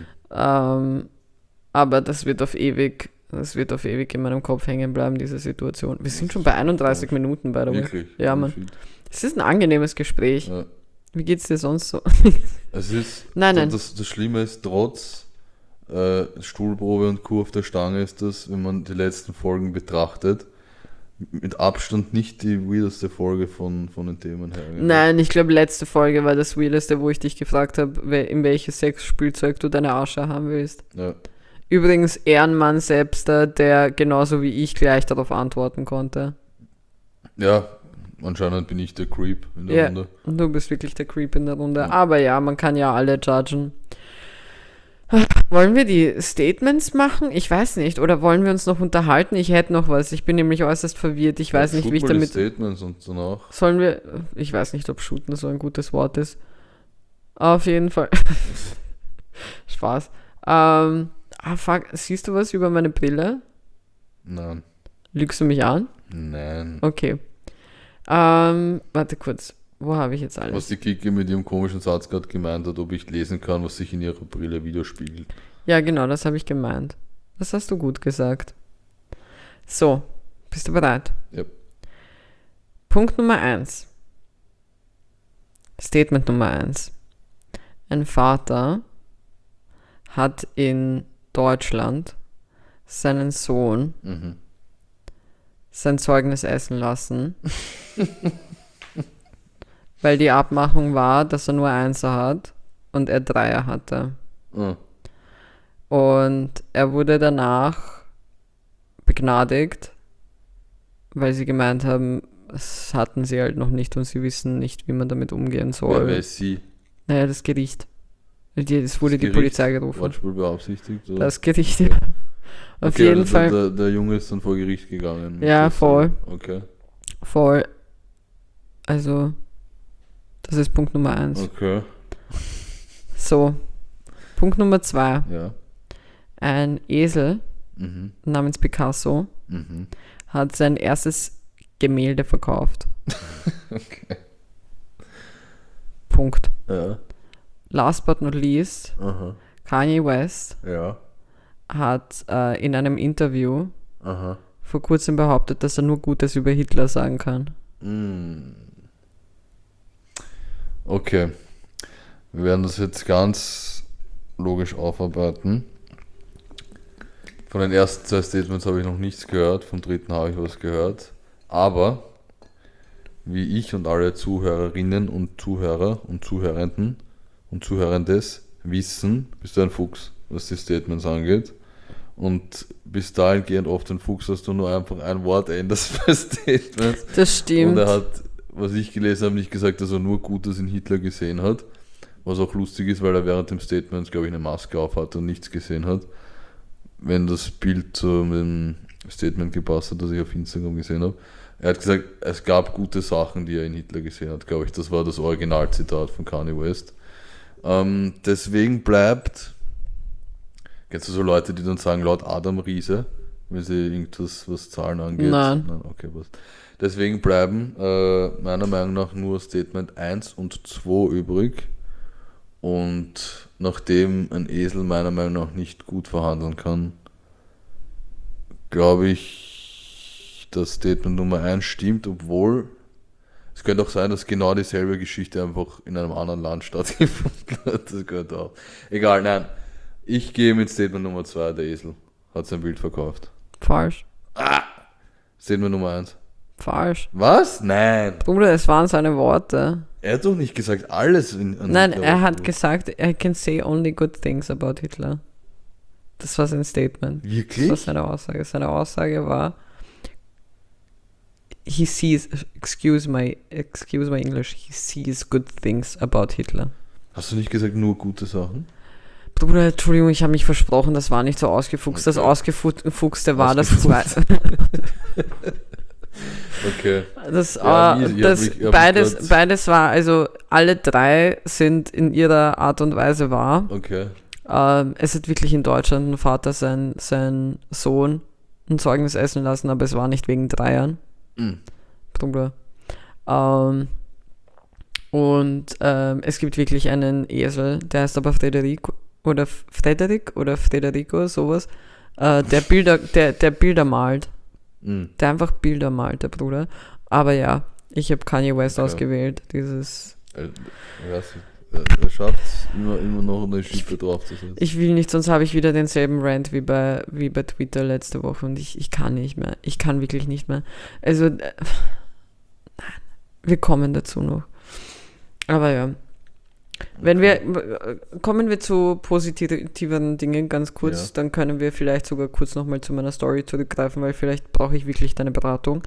Aber das wird auf ewig in meinem Kopf hängen bleiben, diese Situation. Wir sind schon bei 31 Minuten, by the way. Wirklich? Ja, Mann. Es ist ein angenehmes Gespräch. Ja. Wie geht's dir sonst so? Es ist, Nein. Das Schlimme ist, trotz Stuhlprobe und Kuh auf der Stange ist das, wenn man die letzten Folgen betrachtet, mit Abstand nicht die weirdeste Folge von den Themen her. Nein, ich glaube, letzte Folge war das Weirdeste, wo ich dich gefragt habe, in welches Sexspielzeug du deine Arsche haben willst. Ja. Übrigens Ehrenmann selbst, der genauso wie ich gleich darauf antworten konnte. Ja, anscheinend bin ich der Creep in der Runde. Und du bist wirklich der Creep in der Runde. Ja. Aber ja, man kann ja alle judgen. Wollen wir die Statements machen? Ich weiß nicht. Oder wollen wir uns noch unterhalten? Ich hätte noch was. Ich bin nämlich äußerst verwirrt. Ich weiß nicht, wie ich damit... Statements und danach. Sollen wir... Ich weiß nicht, ob shooten so ein gutes Wort ist. Auf jeden Fall. Spaß. Fuck. Siehst du was über meine Brille? Nein. Lügst du mich an? Nein. Okay. Warte kurz. Wo habe ich jetzt alles? Was die Kiki mit ihrem komischen Satz gerade gemeint hat, ob ich lesen kann, was sich in ihrer Brille widerspiegelt. Ja, genau, das habe ich gemeint. Das hast du gut gesagt. So, bist du bereit? Ja. Punkt Nummer 1. Statement Nummer 1. Ein Vater hat in Deutschland seinen Sohn sein Zeugnis essen lassen, weil die Abmachung war, dass er nur Einser hat und er Dreier hatte. Und er wurde danach begnadigt, weil sie gemeint haben, das hatten sie halt noch nicht und sie wissen nicht, wie man damit umgehen soll. Wer ist sie? Naja, das Gericht. Es wurde Das die Gericht? Polizei gerufen. Wortspiel beaufsichtigt? Oder? Das Gericht, Okay. ja. Auf Okay, jeden also Fall. Der Junge ist dann vor Gericht gegangen. Ja, voll. Okay. Voll. Also, das ist Punkt Nummer 1. Okay. So, Punkt Nummer 2. Ja. Ein Esel namens Picasso hat sein erstes Gemälde verkauft. Okay. Punkt. Ja. Last but not least, Kanye West Ja. hat in einem Interview Aha. vor kurzem behauptet, dass er nur Gutes über Hitler sagen kann. Okay. Wir werden das jetzt ganz logisch aufarbeiten. Von den ersten 2 Statements habe ich noch nichts gehört, vom dritten habe ich was gehört. Aber, wie ich und alle Zuhörerinnen und Zuhörer und Zuhörenden und Zuhörendes wissen, bist du ein Fuchs, was die Statements angeht. Und bis dahingehend oft ein Fuchs, dass du nur einfach ein Wort änderst bei Statements. Das stimmt. Und er hat, was ich gelesen habe, nicht gesagt, dass er nur Gutes in Hitler gesehen hat. Was auch lustig ist, weil er während dem Statement, glaube ich, eine Maske auf hatte und nichts gesehen hat. Wenn das Bild zu dem Statement gepasst hat, das ich auf Instagram gesehen habe. Er hat gesagt, es gab gute Sachen, die er in Hitler gesehen hat, glaube ich. Das war das Originalzitat von Kanye West. Deswegen bleibt, kennst du so Leute, die dann sagen, laut Adam Riese, wenn sie irgendwas, was Zahlen angeht? Nein. Okay, was. Deswegen bleiben meiner Meinung nach nur Statement 1 und 2 übrig. Und nachdem ein Esel meiner Meinung nach nicht gut verhandeln kann, glaube ich, dass Statement Nummer 1 stimmt, obwohl es könnte auch sein, dass genau dieselbe Geschichte einfach in einem anderen Land stattgefunden hat. Das könnte auch. Egal, nein. Ich gehe mit Statement Nummer 2, der Esel hat sein Bild verkauft. Falsch. Statement Nummer 1. Falsch. Was? Nein. Bruder, es waren seine Worte. Er hat doch nicht gesagt alles. Nein, er hat gesagt, I can say only good things about Hitler. Das war sein Statement. Wirklich? Das war seine Aussage. Seine Aussage war, he sees, excuse my English, he sees good things about Hitler. Hast du nicht gesagt nur gute Sachen? Bruder, Entschuldigung, ich habe mich versprochen, das war nicht so ausgefuchst. Okay. Das Ausgefuchste war das zweite. Okay. Beides war, also alle drei sind in ihrer Art und Weise wahr. Okay. Es hat wirklich in Deutschland ein Vater sein Sohn ein Zeugnis essen lassen, aber es war nicht wegen 3 Jahren. Bruder. Es gibt wirklich einen Esel, der heißt aber Frederico, sowas, der Bilder malt. Der einfach Bilder malt, der Bruder. Aber ja, ich habe Kanye West ausgewählt. Dieses. Er schafft es immer noch eine Schippe drauf zu setzen. Ich will nicht, sonst habe ich wieder denselben Rant wie bei Twitter letzte Woche und ich kann nicht mehr. Ich kann wirklich nicht mehr. Also, nein, wir kommen dazu noch. Aber ja. Kommen wir zu positiveren Dingen ganz kurz, dann können wir vielleicht sogar kurz nochmal zu meiner Story zurückgreifen, weil vielleicht brauche ich wirklich deine Beratung.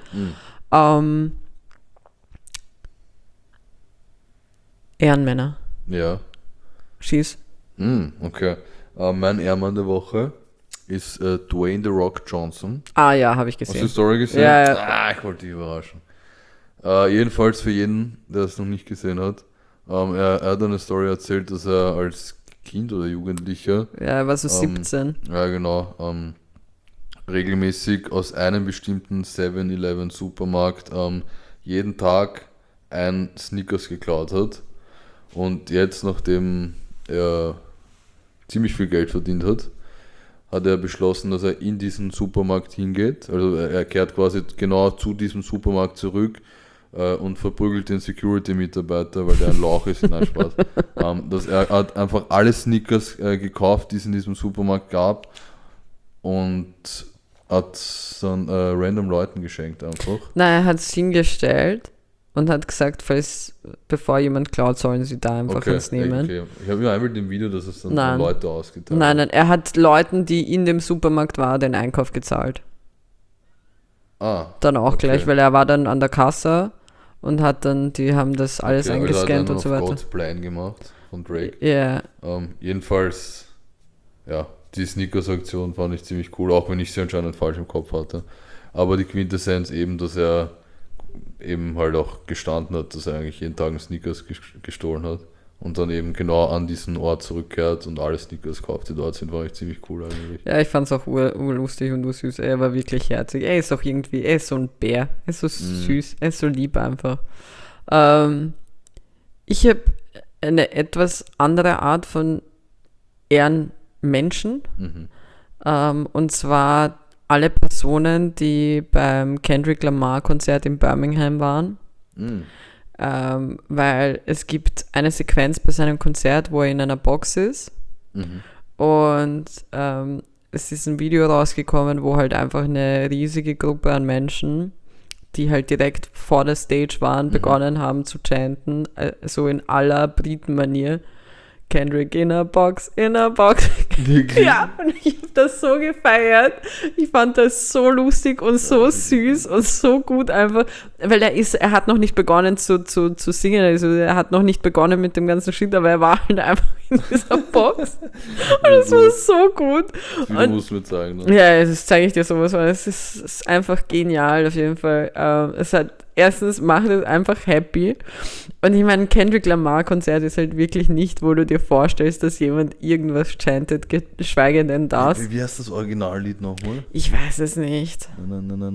Ehrenmänner. Ja. Schieß. Okay. Mein Ehrenmann der Woche ist Dwayne The Rock Johnson. Ja, habe ich gesehen. Hast du die Story gesehen? Ja. Ich wollte dich überraschen. Jedenfalls für jeden, der es noch nicht gesehen hat, er hat eine Story erzählt, dass er als Kind oder Jugendlicher... Ja, er war so 17. Ja, genau. Regelmäßig aus einem bestimmten 7-Eleven Supermarkt jeden Tag ein Snickers geklaut hat. Und jetzt, nachdem er ziemlich viel Geld verdient hat, hat er beschlossen, dass er in diesen Supermarkt hingeht. Also er kehrt quasi genau zu diesem Supermarkt zurück und verprügelt den Security-Mitarbeiter, weil der ein Lauch ist. Nein, Spaß. Er hat einfach alle Snickers gekauft, die es in diesem Supermarkt gab, und hat dann random Leuten geschenkt einfach. Nein, er hat es hingestellt und hat gesagt, bevor jemand klaut, sollen sie da einfach was nehmen. Okay. Ich habe ja einmal im Video, dass es dann an Leute ausgeteilt hat. Nein, er hat Leuten, die in dem Supermarkt waren, den Einkauf gezahlt. Dann auch gleich, weil er war dann an der Kasse und die haben das alles eingescannt und so weiter. God's Plan gemacht von Drake. Ja. Jedenfalls, ja, die Sneakers-Aktion fand ich ziemlich cool, auch wenn ich sie anscheinend falsch im Kopf hatte. Aber die Quintessenz eben, dass er eben halt auch gestanden hat, dass er eigentlich jeden Tag einen Sneakers gestohlen hat und dann eben genau an diesen Ort zurückkehrt und alle Sneakers kauft, die dort sind, war echt ziemlich cool eigentlich. Ja, ich fand es auch urlustig und ursüß. Er war wirklich herzig. Er ist auch irgendwie, er ist so ein Bär. Er ist so süß, er ist so lieb einfach. Ich habe eine etwas andere Art von Ehrenmenschen. Und zwar alle Personen, die beim Kendrick Lamar Konzert in Birmingham waren. Weil es gibt eine Sequenz bei seinem Konzert, wo er in einer Box ist. Und es ist ein Video rausgekommen, wo halt einfach eine riesige Gruppe an Menschen, die halt direkt vor der Stage waren, begonnen haben zu chanten, so in aller Britenmanier, Kendrick in a box, in a box. Wirklich? Ja, und ich habe das so gefeiert. Ich fand das so lustig und so süß und so gut einfach, weil er hat noch nicht begonnen zu singen, also er hat noch nicht begonnen mit dem ganzen Shit, aber er war halt einfach in dieser Box und es war so gut. Du musst mir zeigen. Ne? Ja, das zeige ich dir sowas, weil es ist einfach genial auf jeden Fall. Erstens macht es einfach happy. Und ich meine, Kendrick Lamar-Konzert ist halt wirklich nicht, wo du dir vorstellst, dass jemand irgendwas chantet, geschweige denn das. Wie heißt das Originallied nochmal? Ich weiß es nicht. Ich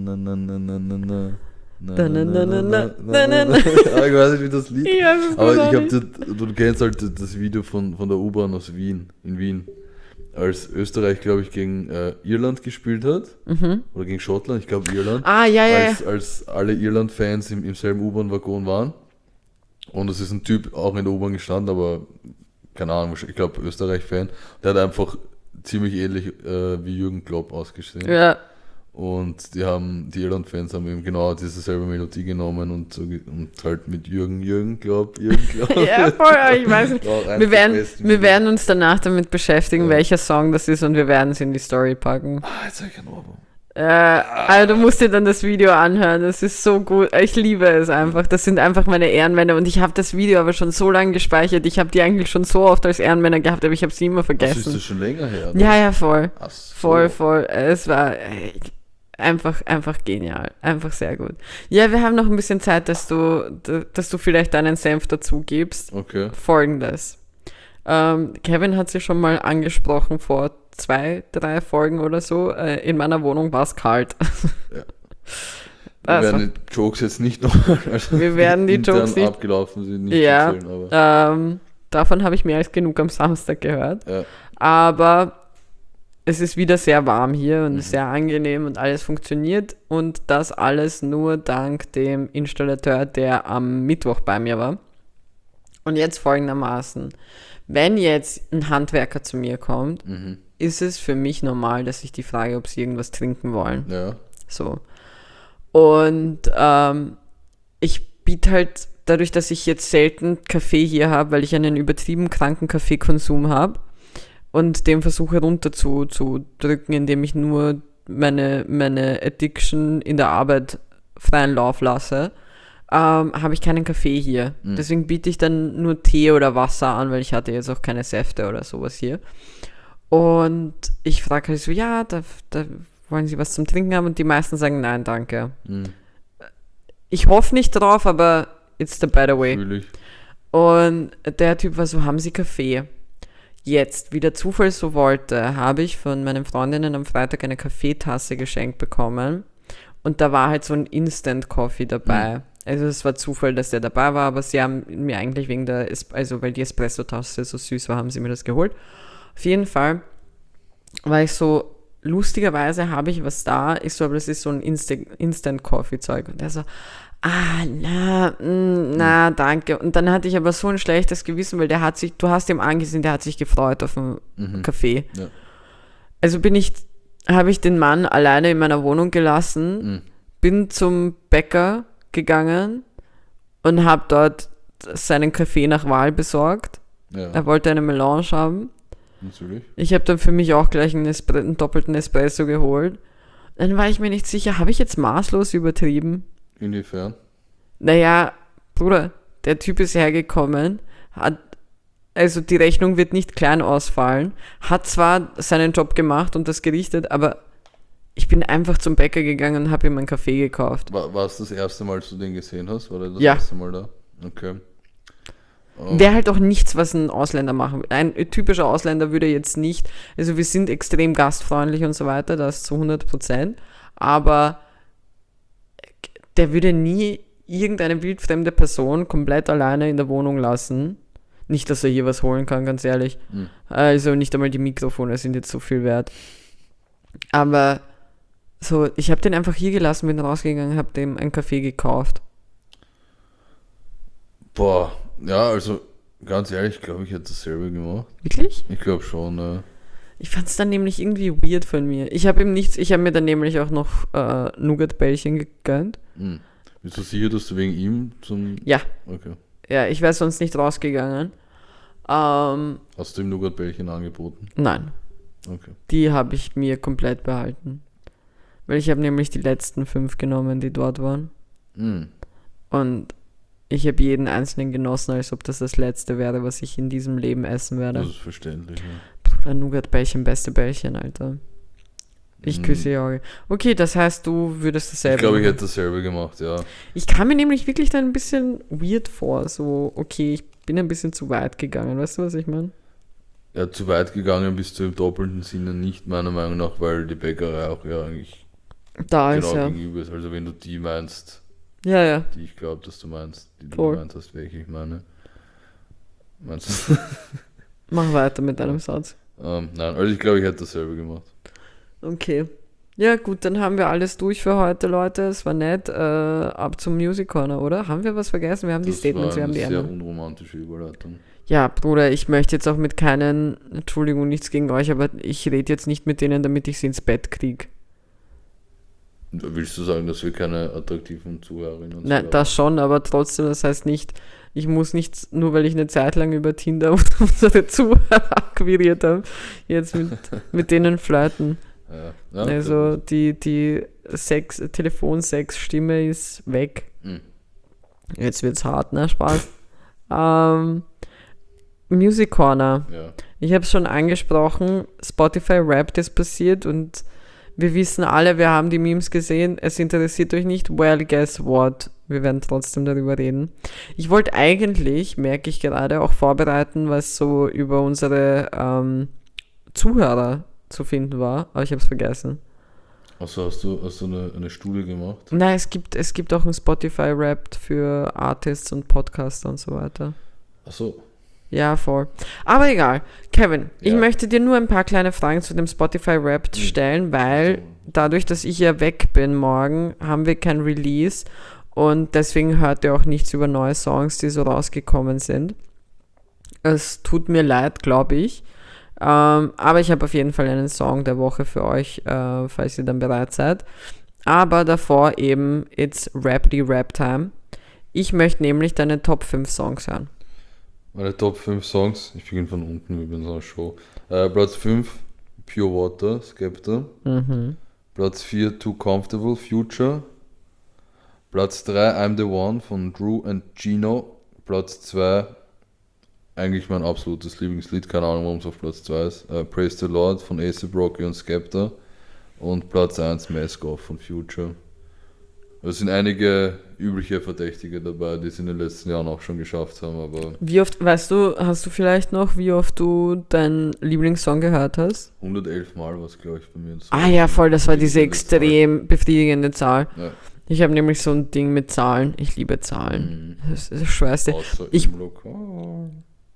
weiß nicht, wie das Lied Ich weiß es aber gar ich habe nicht. du kennst halt das Video von der U-Bahn aus Wien, in Wien. Als Österreich, glaube ich, gegen Irland gespielt hat. Oder gegen Schottland, ich glaube Irland. Ah, ja. Als alle Irland-Fans im selben U-Bahn-Waggon waren. Und es ist ein Typ auch in der U-Bahn gestanden, aber keine Ahnung, ich glaube Österreich-Fan. Der hat einfach ziemlich ähnlich wie Jürgen Klopp ausgesehen. Ja. Und die Irland-Fans haben eben genau diese selbe Melodie genommen und halt mit Jürgen Klopp. Ja, voll, ich weiß nicht. Wir werden uns danach damit beschäftigen, welcher Song das ist und wir werden es in die Story packen. Jetzt habe ich kein Ohrwurm. Also du musst dir dann das Video anhören, das ist so gut, ich liebe es einfach, das sind einfach meine Ehrenmänner und ich habe das Video aber schon so lange gespeichert, ich habe die eigentlich schon so oft als Ehrenmänner gehabt, aber ich habe sie immer vergessen. Das ist schon länger her? Oder? Ja, voll. Ach so. Voll, es war einfach genial, einfach sehr gut. Ja, wir haben noch ein bisschen Zeit, dass du vielleicht deinen Senf dazu gibst. Okay. Folgendes. Kevin hat sie schon mal angesprochen vor 2-3 Folgen oder so. In meiner Wohnung war es kalt. Ja. Wir werden die Jokes jetzt nicht noch wir werden die Jokes nicht abgelaufen sind, nicht erzählen, aber davon habe ich mehr als genug am Samstag gehört. Ja. Aber es ist wieder sehr warm hier und sehr angenehm und alles funktioniert und das alles nur dank dem Installateur, der am Mittwoch bei mir war. Und jetzt folgendermaßen, wenn jetzt ein Handwerker zu mir kommt, ist es für mich normal, dass ich die frage, ob sie irgendwas trinken wollen. Ja. So. Und ich biete halt, dadurch, dass ich jetzt selten Kaffee hier habe, weil ich einen übertrieben kranken Kaffeekonsum habe und den versuche runterzudrücken, indem ich nur meine Addiction in der Arbeit freien Lauf lasse, habe ich keinen Kaffee hier. Deswegen biete ich dann nur Tee oder Wasser an, weil ich hatte jetzt auch keine Säfte oder sowas hier. Und ich frage halt so, ja, da wollen Sie was zum Trinken haben? Und die meisten sagen, nein, danke. Ich hoffe nicht drauf, aber it's the better way. Fühl ich. Und der Typ war so, haben Sie Kaffee? Jetzt, wie der Zufall so wollte, habe ich von meinen Freundinnen am Freitag eine Kaffeetasse geschenkt bekommen. Und da war halt so ein Instant Coffee dabei. Also es war Zufall, dass der dabei war, aber sie haben mir eigentlich weil die Espresso-Tasse so süß war, haben sie mir das geholt. Auf jeden Fall war ich so, lustigerweise habe ich was da, ich so, aber das ist so ein Instant-Coffee-Zeug. Und er so, na, danke. Und dann hatte ich aber so ein schlechtes Gewissen, weil du hast ihm angesehen, der hat sich gefreut auf den Kaffee. Ja. Also habe ich den Mann alleine in meiner Wohnung gelassen, bin zum Bäcker gegangen und habe dort seinen Kaffee nach Wahl besorgt. Ja. Er wollte eine Melange haben. Natürlich. Ich habe dann für mich auch gleich einen doppelten Espresso geholt. Dann war ich mir nicht sicher, habe ich jetzt maßlos übertrieben? Inwiefern? Naja, Bruder, der Typ ist hergekommen, also die Rechnung wird nicht klein ausfallen, hat zwar seinen Job gemacht und das gerichtet, aber ich bin einfach zum Bäcker gegangen und habe ihm einen Kaffee gekauft. War es das erste Mal, als du den gesehen hast? War der das ja. erste Mal da? Okay. Wäre halt auch nichts, was ein Ausländer machen würde. Ein typischer Ausländer würde jetzt nicht, also wir sind extrem gastfreundlich und so weiter, das zu 100%, aber der würde nie irgendeine wildfremde Person komplett alleine in der Wohnung lassen. Nicht, dass er hier was holen kann, ganz ehrlich. Also nicht einmal die Mikrofone sind jetzt so viel wert. Aber so, ich habe den einfach hier gelassen, bin rausgegangen, habe dem einen Kaffee gekauft. Boah, ja, also ganz ehrlich, glaube ich, hätte dasselbe gemacht. Wirklich? Ich glaube schon, ja. Ich fand es dann nämlich irgendwie weird von mir. Ich habe mir dann nämlich auch noch Nougat-Bällchen gegönnt. Bist du sicher, dass du wegen ihm zum... Ja. Okay. Ja, ich wäre sonst nicht rausgegangen. Hast du ihm Nougat-Bällchen angeboten? Nein, Okay. die habe ich mir komplett behalten. Weil ich habe nämlich die letzten 5 genommen, die dort waren. Und ich habe jeden einzelnen genossen, als ob das letzte wäre, was ich in diesem Leben essen werde. Das ist verständlich, ja. Bruder, Nougat-Bällchen, beste Bällchen, Alter. Ich küsse die Augen. Okay, das heißt, du würdest dasselbe Ich glaube, ich machen. hätte dasselbe gemacht, ja. Ich kam mir nämlich wirklich dann ein bisschen weird vor. So, okay, ich bin ein bisschen zu weit gegangen. Weißt du, was ich meine? Ja, zu weit gegangen bist du im doppelten Sinne nicht, meiner Meinung nach, weil die Bäckerei auch ja eigentlich Da genau ist ja. gegenüber ist. Also wenn du die meinst, Ja, ja. die ich glaube, dass du meinst, die du Voll. gemeint hast, welche ich meine. Meinst du? Mach weiter mit deinem Satz. Nein, also ich glaube, ich hätte dasselbe gemacht. Okay. Ja, gut, dann haben wir alles durch für heute, Leute. Es war nett. Ab zum Music Corner, oder? Haben wir was vergessen? Wir haben die Das Statements, wir war haben eine die sehr Enden. unromantische Überleitung. Ja, Bruder, ich möchte jetzt auch mit keinen, Entschuldigung, nichts gegen euch, aber ich rede jetzt nicht mit denen, damit ich sie ins Bett kriege. Willst du sagen, dass wir keine attraktiven Zuhörerinnen und Nein, Zuhörer das schon, aber trotzdem, das heißt nicht, ich muss nicht, nur weil ich eine Zeit lang über Tinder unsere Zuhörer akquiriert habe, jetzt mit denen flirten. haben? Ja, Also die Telefonsex-Stimme ist weg. Mhm. Jetzt wird's hart, ne? Spaß. Music Corner. Ja. Ich habe es schon angesprochen, Spotify Wrapped ist passiert und wir wissen alle, wir haben die Memes gesehen, es interessiert euch nicht, well, guess what? Wir werden trotzdem darüber reden. Ich wollte eigentlich, merke ich gerade, auch vorbereiten, was so über unsere Zuhörer zu finden war, aber ich habe es vergessen. Achso, hast du eine Studie gemacht? Nein, es gibt auch ein Spotify Wrapped für Artists und Podcaster und so weiter. Achso. Ja, voll. Aber egal. Kevin, ich Ja. möchte dir nur ein paar kleine Fragen zu dem Spotify Wrapped stellen, weil dadurch, dass ich ja weg bin morgen, haben wir kein Release und deswegen hört ihr auch nichts über neue Songs, die so rausgekommen sind. Es tut mir leid, glaube ich. Aber ich habe auf jeden Fall einen Song der Woche für euch, falls ihr dann bereit seid. Aber davor eben, it's Rapidly Rap Time. Ich möchte nämlich deine Top 5 Songs hören. Meine Top 5 Songs, ich beginne von unten, wie bei so einer Show. Platz 5, Pure Water, Skepta. Platz 4, Too Comfortable, Future. Platz 3, I'm the One von Drew and Gino. Platz 2, eigentlich mein absolutes Lieblingslied, keine Ahnung, warum es auf Platz 2 ist. Praise the Lord von A$AP Rocky und Skepta. Und Platz 1, Mask Off von Future. Es sind einige übliche Verdächtige dabei, die es in den letzten Jahren auch schon geschafft haben, aber Wie oft, weißt du, hast du vielleicht noch, wie oft du deinen Lieblingssong gehört hast? 111 Mal war es, glaube ich, bei mir. Ah ja, voll, das war diese Befriedigende extrem befriedigende Zahl. Ja. Ich habe nämlich so ein Ding mit Zahlen. Ich liebe Zahlen. Das ist das Schwerste. Außer Ich- im Lokal.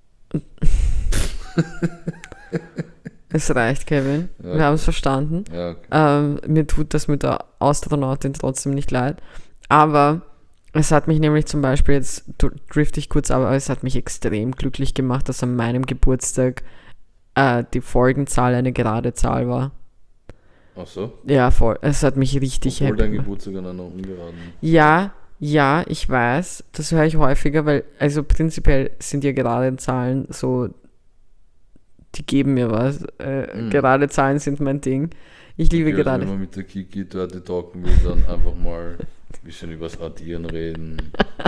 Es reicht, Kevin. Ja. Wir haben es verstanden. Ja, okay. Mir tut das mit der Astronautin trotzdem nicht leid. Aber es hat mich nämlich zum Beispiel, jetzt drift ich kurz, aber es hat mich extrem glücklich gemacht, dass an meinem Geburtstag die Folgenzahl eine gerade Zahl war. Ach so? Ja, voll. Es hat mich richtig Obwohl happy dein gemacht. Geburtstag an einer ungeraden. Ja, ich weiß. Das höre ich häufiger, weil, also prinzipiell sind ja gerade Zahlen so, die geben mir was. Gerade Zahlen sind mein Ding. Ich liebe Okay, also gerade. wenn man mit der Kiki Dirty talken will, dann einfach mal ein bisschen übers Addieren reden.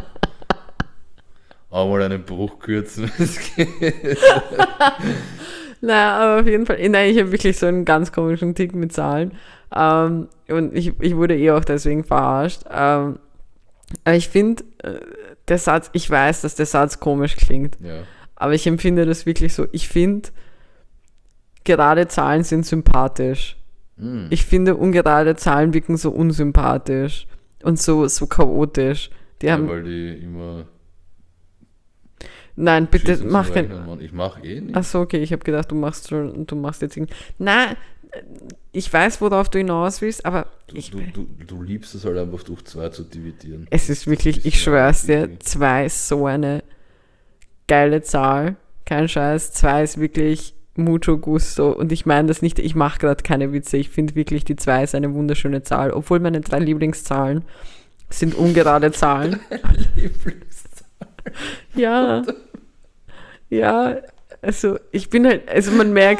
Auch mal einen Bruch kürzen, wenn es geht. Naja, aber auf jeden Fall, nein, ich habe wirklich so einen ganz komischen Tick mit Zahlen. Und ich wurde auch deswegen verarscht. Aber ich finde, der Satz, ich weiß, dass der Satz komisch klingt, Ja. aber ich empfinde das wirklich so. Ich finde, gerade Zahlen sind sympathisch. Ich finde, ungerade Zahlen wirken so unsympathisch und so chaotisch. Die Ja, haben, weil die immer. nein, bitte schießen mach zum kein. Rechnen, Mann. Ich mach eh nicht. Achso, okay, ich habe gedacht, du machst jetzt irgendwie. Nein, ich weiß, worauf du hinaus willst, aber Du liebst es halt einfach durch 2 zu dividieren. es ist wirklich, ich schwör's dir, 2 ist so eine geile Zahl. Kein Scheiß, 2 ist wirklich mucho gusto. Und ich meine das nicht, ich mache gerade keine Witze. Ich finde wirklich, die 2 ist eine wunderschöne Zahl. Obwohl meine 3 Lieblingszahlen sind ungerade Zahlen. Ja. Ja, Also ich bin halt, also man merkt,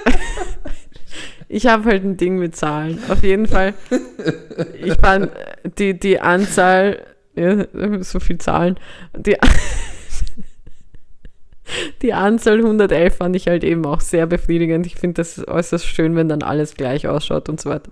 ich habe halt ein Ding mit Zahlen. Auf jeden Fall. Ich fand die Anzahl, ja, so viel Zahlen, die Anzahl 111 fand ich halt eben auch sehr befriedigend. Ich finde das äußerst schön, wenn dann alles gleich ausschaut und so weiter.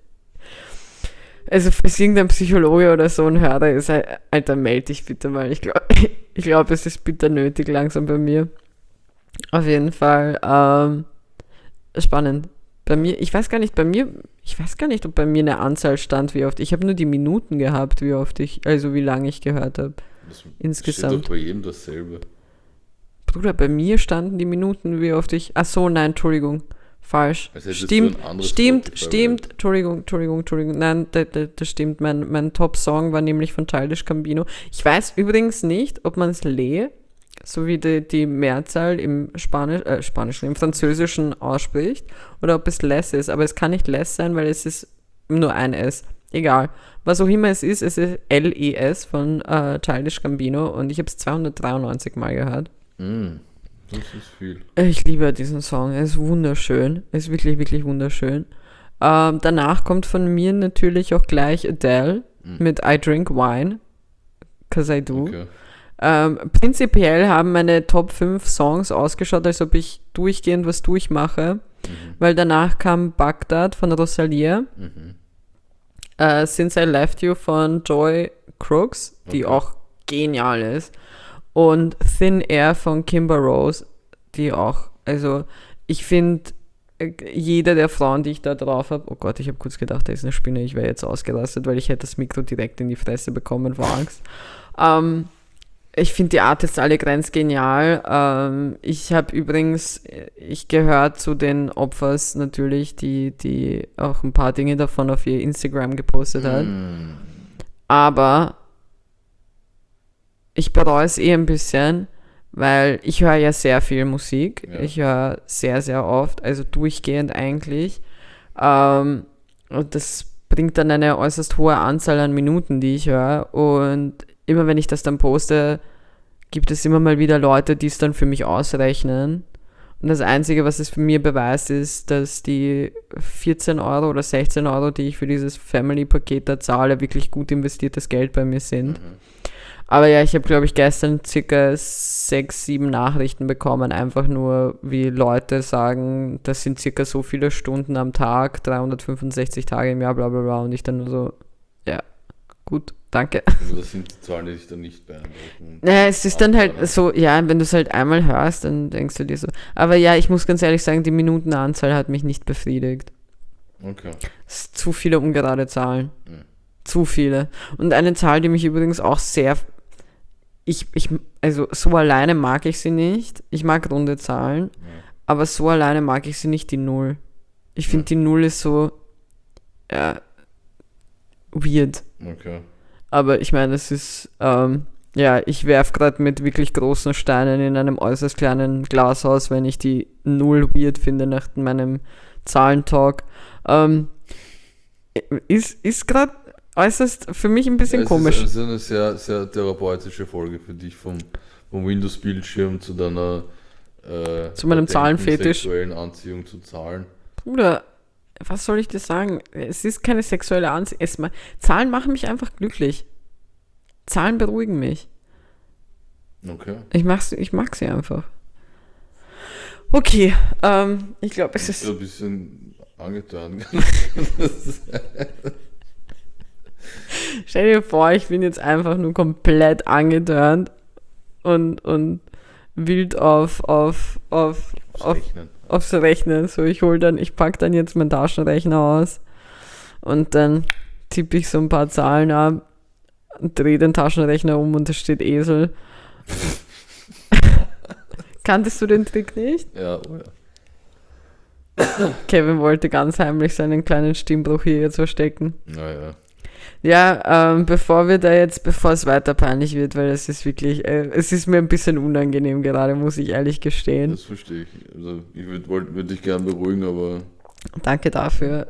Also falls irgendein Psychologe oder so ein Hörer ist, Alter, melde dich bitte mal. Ich glaube, es ist bitter nötig langsam bei mir. Auf jeden Fall spannend. Bei mir, ich weiß gar nicht, ob bei mir eine Anzahl stand, wie oft. Ich habe nur die Minuten gehabt, wie lange ich gehört habe. Das Insgesamt. steht doch bei jedem dasselbe. Bruder, bei mir standen die Minuten, wie oft ich. Ach so, nein, Entschuldigung. Falsch. Als hättest Stimmt, du ein anderes stimmt. Spotify Entschuldigung. Nein, das stimmt. Mein Top-Song war nämlich von Childish Gambino. Ich weiß übrigens nicht, ob man es Le, so wie die Mehrzahl im im Französischen ausspricht, oder ob es Les ist. Aber es kann nicht Les sein, weil es ist nur ein S. Egal. Was auch immer es ist LES von Childish Gambino und ich habe es 293 Mal gehört. Das ist viel. Ich liebe diesen Song, er ist wunderschön, er ist wirklich, wirklich wunderschön. Danach kommt von mir natürlich auch gleich Adele mit I Drink Wine, 'Cause I Do. Okay. Prinzipiell haben meine Top 5 Songs ausgeschaut, als ob ich durchgehend was durchmache, weil danach kam Bagdad von Rosalia, Since I Left You von Joy Crooks, die auch genial ist, und Thin Air von Kimber Rose, die auch, also ich finde, jede der Frauen, die ich da drauf habe, oh Gott, ich habe kurz gedacht, da ist eine Spinne, ich wäre jetzt ausgerastet, weil ich hätte das Mikro direkt in die Fresse bekommen vor Angst. Ich finde die Artists alle grenzgenial. Ich gehöre zu den Opfers natürlich, die auch ein paar Dinge davon auf ihr Instagram gepostet hat. Aber ich bereue es ein bisschen, weil ich höre ja sehr viel Musik. Ja. Ich höre sehr, sehr oft, also durchgehend eigentlich. Und das bringt dann eine äußerst hohe Anzahl an Minuten, die ich höre. Und immer wenn ich das dann poste, gibt es immer mal wieder Leute, die es dann für mich ausrechnen. Und das Einzige, was es für mir beweist, ist, dass die 14 Euro oder 16 Euro, die ich für dieses Family-Paket da zahle, wirklich gut investiertes Geld bei mir sind. Aber ja, ich habe, glaube ich, gestern circa 6, 7 Nachrichten bekommen, einfach nur, wie Leute sagen, das sind circa so viele Stunden am Tag, 365 Tage im Jahr, bla bla bla. Und ich dann nur so, ja, gut, danke. Also das sind die Zahlen, die sich dann nicht beeindrucken. Naja, es ist dann halt so, ja, wenn du es halt einmal hörst, dann denkst du dir so. Aber ja, ich muss ganz ehrlich sagen, die Minutenanzahl hat mich nicht befriedigt. Okay. Es sind zu viele ungerade Zahlen. Zu viele. Und eine Zahl, die mich übrigens auch sehr... Also so alleine mag ich sie nicht. Ich mag runde Zahlen. Aber so alleine mag ich sie nicht, die 0. Ich finde, die 0 ist so... weird. Okay. Aber ich meine, es ist... ich werfe gerade mit wirklich großen Steinen in einem äußerst kleinen Glashaus, wenn ich die 0 weird finde nach meinem Zahlentalk. Ist gerade äußerst für mich ein bisschen komisch. Es ist eine sehr, sehr therapeutische Folge für dich, vom Windows-Bildschirm zu deiner zu meinem Zahlenfetisch. Sexuellen Anziehung zu Zahlen. Bruder, was soll ich dir sagen? Es ist keine sexuelle Anziehung. Zahlen machen mich einfach glücklich. Zahlen beruhigen mich. Okay. Ich mag sie einfach. Okay, ich glaube, es ist... ein bisschen angetan. Stell dir vor, ich bin jetzt einfach nur komplett angeturnt und wild aufs Rechnen. So, ich packe dann jetzt meinen Taschenrechner aus und dann tippe ich so ein paar Zahlen ab und drehe den Taschenrechner um und da steht Esel. Kanntest du den Trick nicht? Ja, oh ja. Kevin wollte ganz heimlich seinen kleinen Stimmbruch hier jetzt verstecken. Naja. Ja, bevor es weiter peinlich wird, weil es ist wirklich, es ist mir ein bisschen unangenehm gerade, muss ich ehrlich gestehen. Das verstehe ich. Also ich würde dich gern beruhigen, aber... Danke dafür.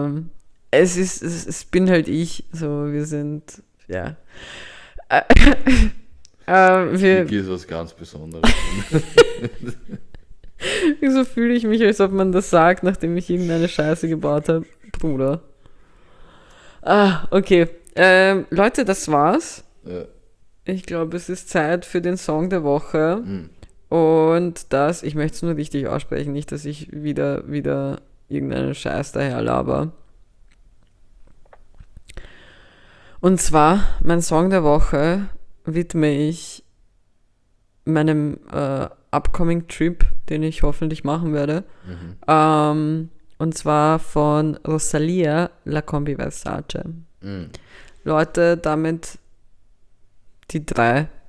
Es bin halt ich, so, wir sind, ja. Vicky ist was ganz Besonderes. Wieso fühle ich mich, als ob man das sagt, nachdem ich irgendeine Scheiße gebaut habe? Bruder. Okay. Leute, das war's. Ja. Ich glaube, es ist Zeit für den Song der Woche. Mhm. Und das, ich möchte es nur richtig aussprechen, nicht, dass ich wieder irgendeinen Scheiß daher laber. Und zwar, mein Song der Woche widme ich meinem upcoming Trip, den ich hoffentlich machen werde. Und zwar von Rosalia, La Combi Versace. Mhm. Leute, damit die 3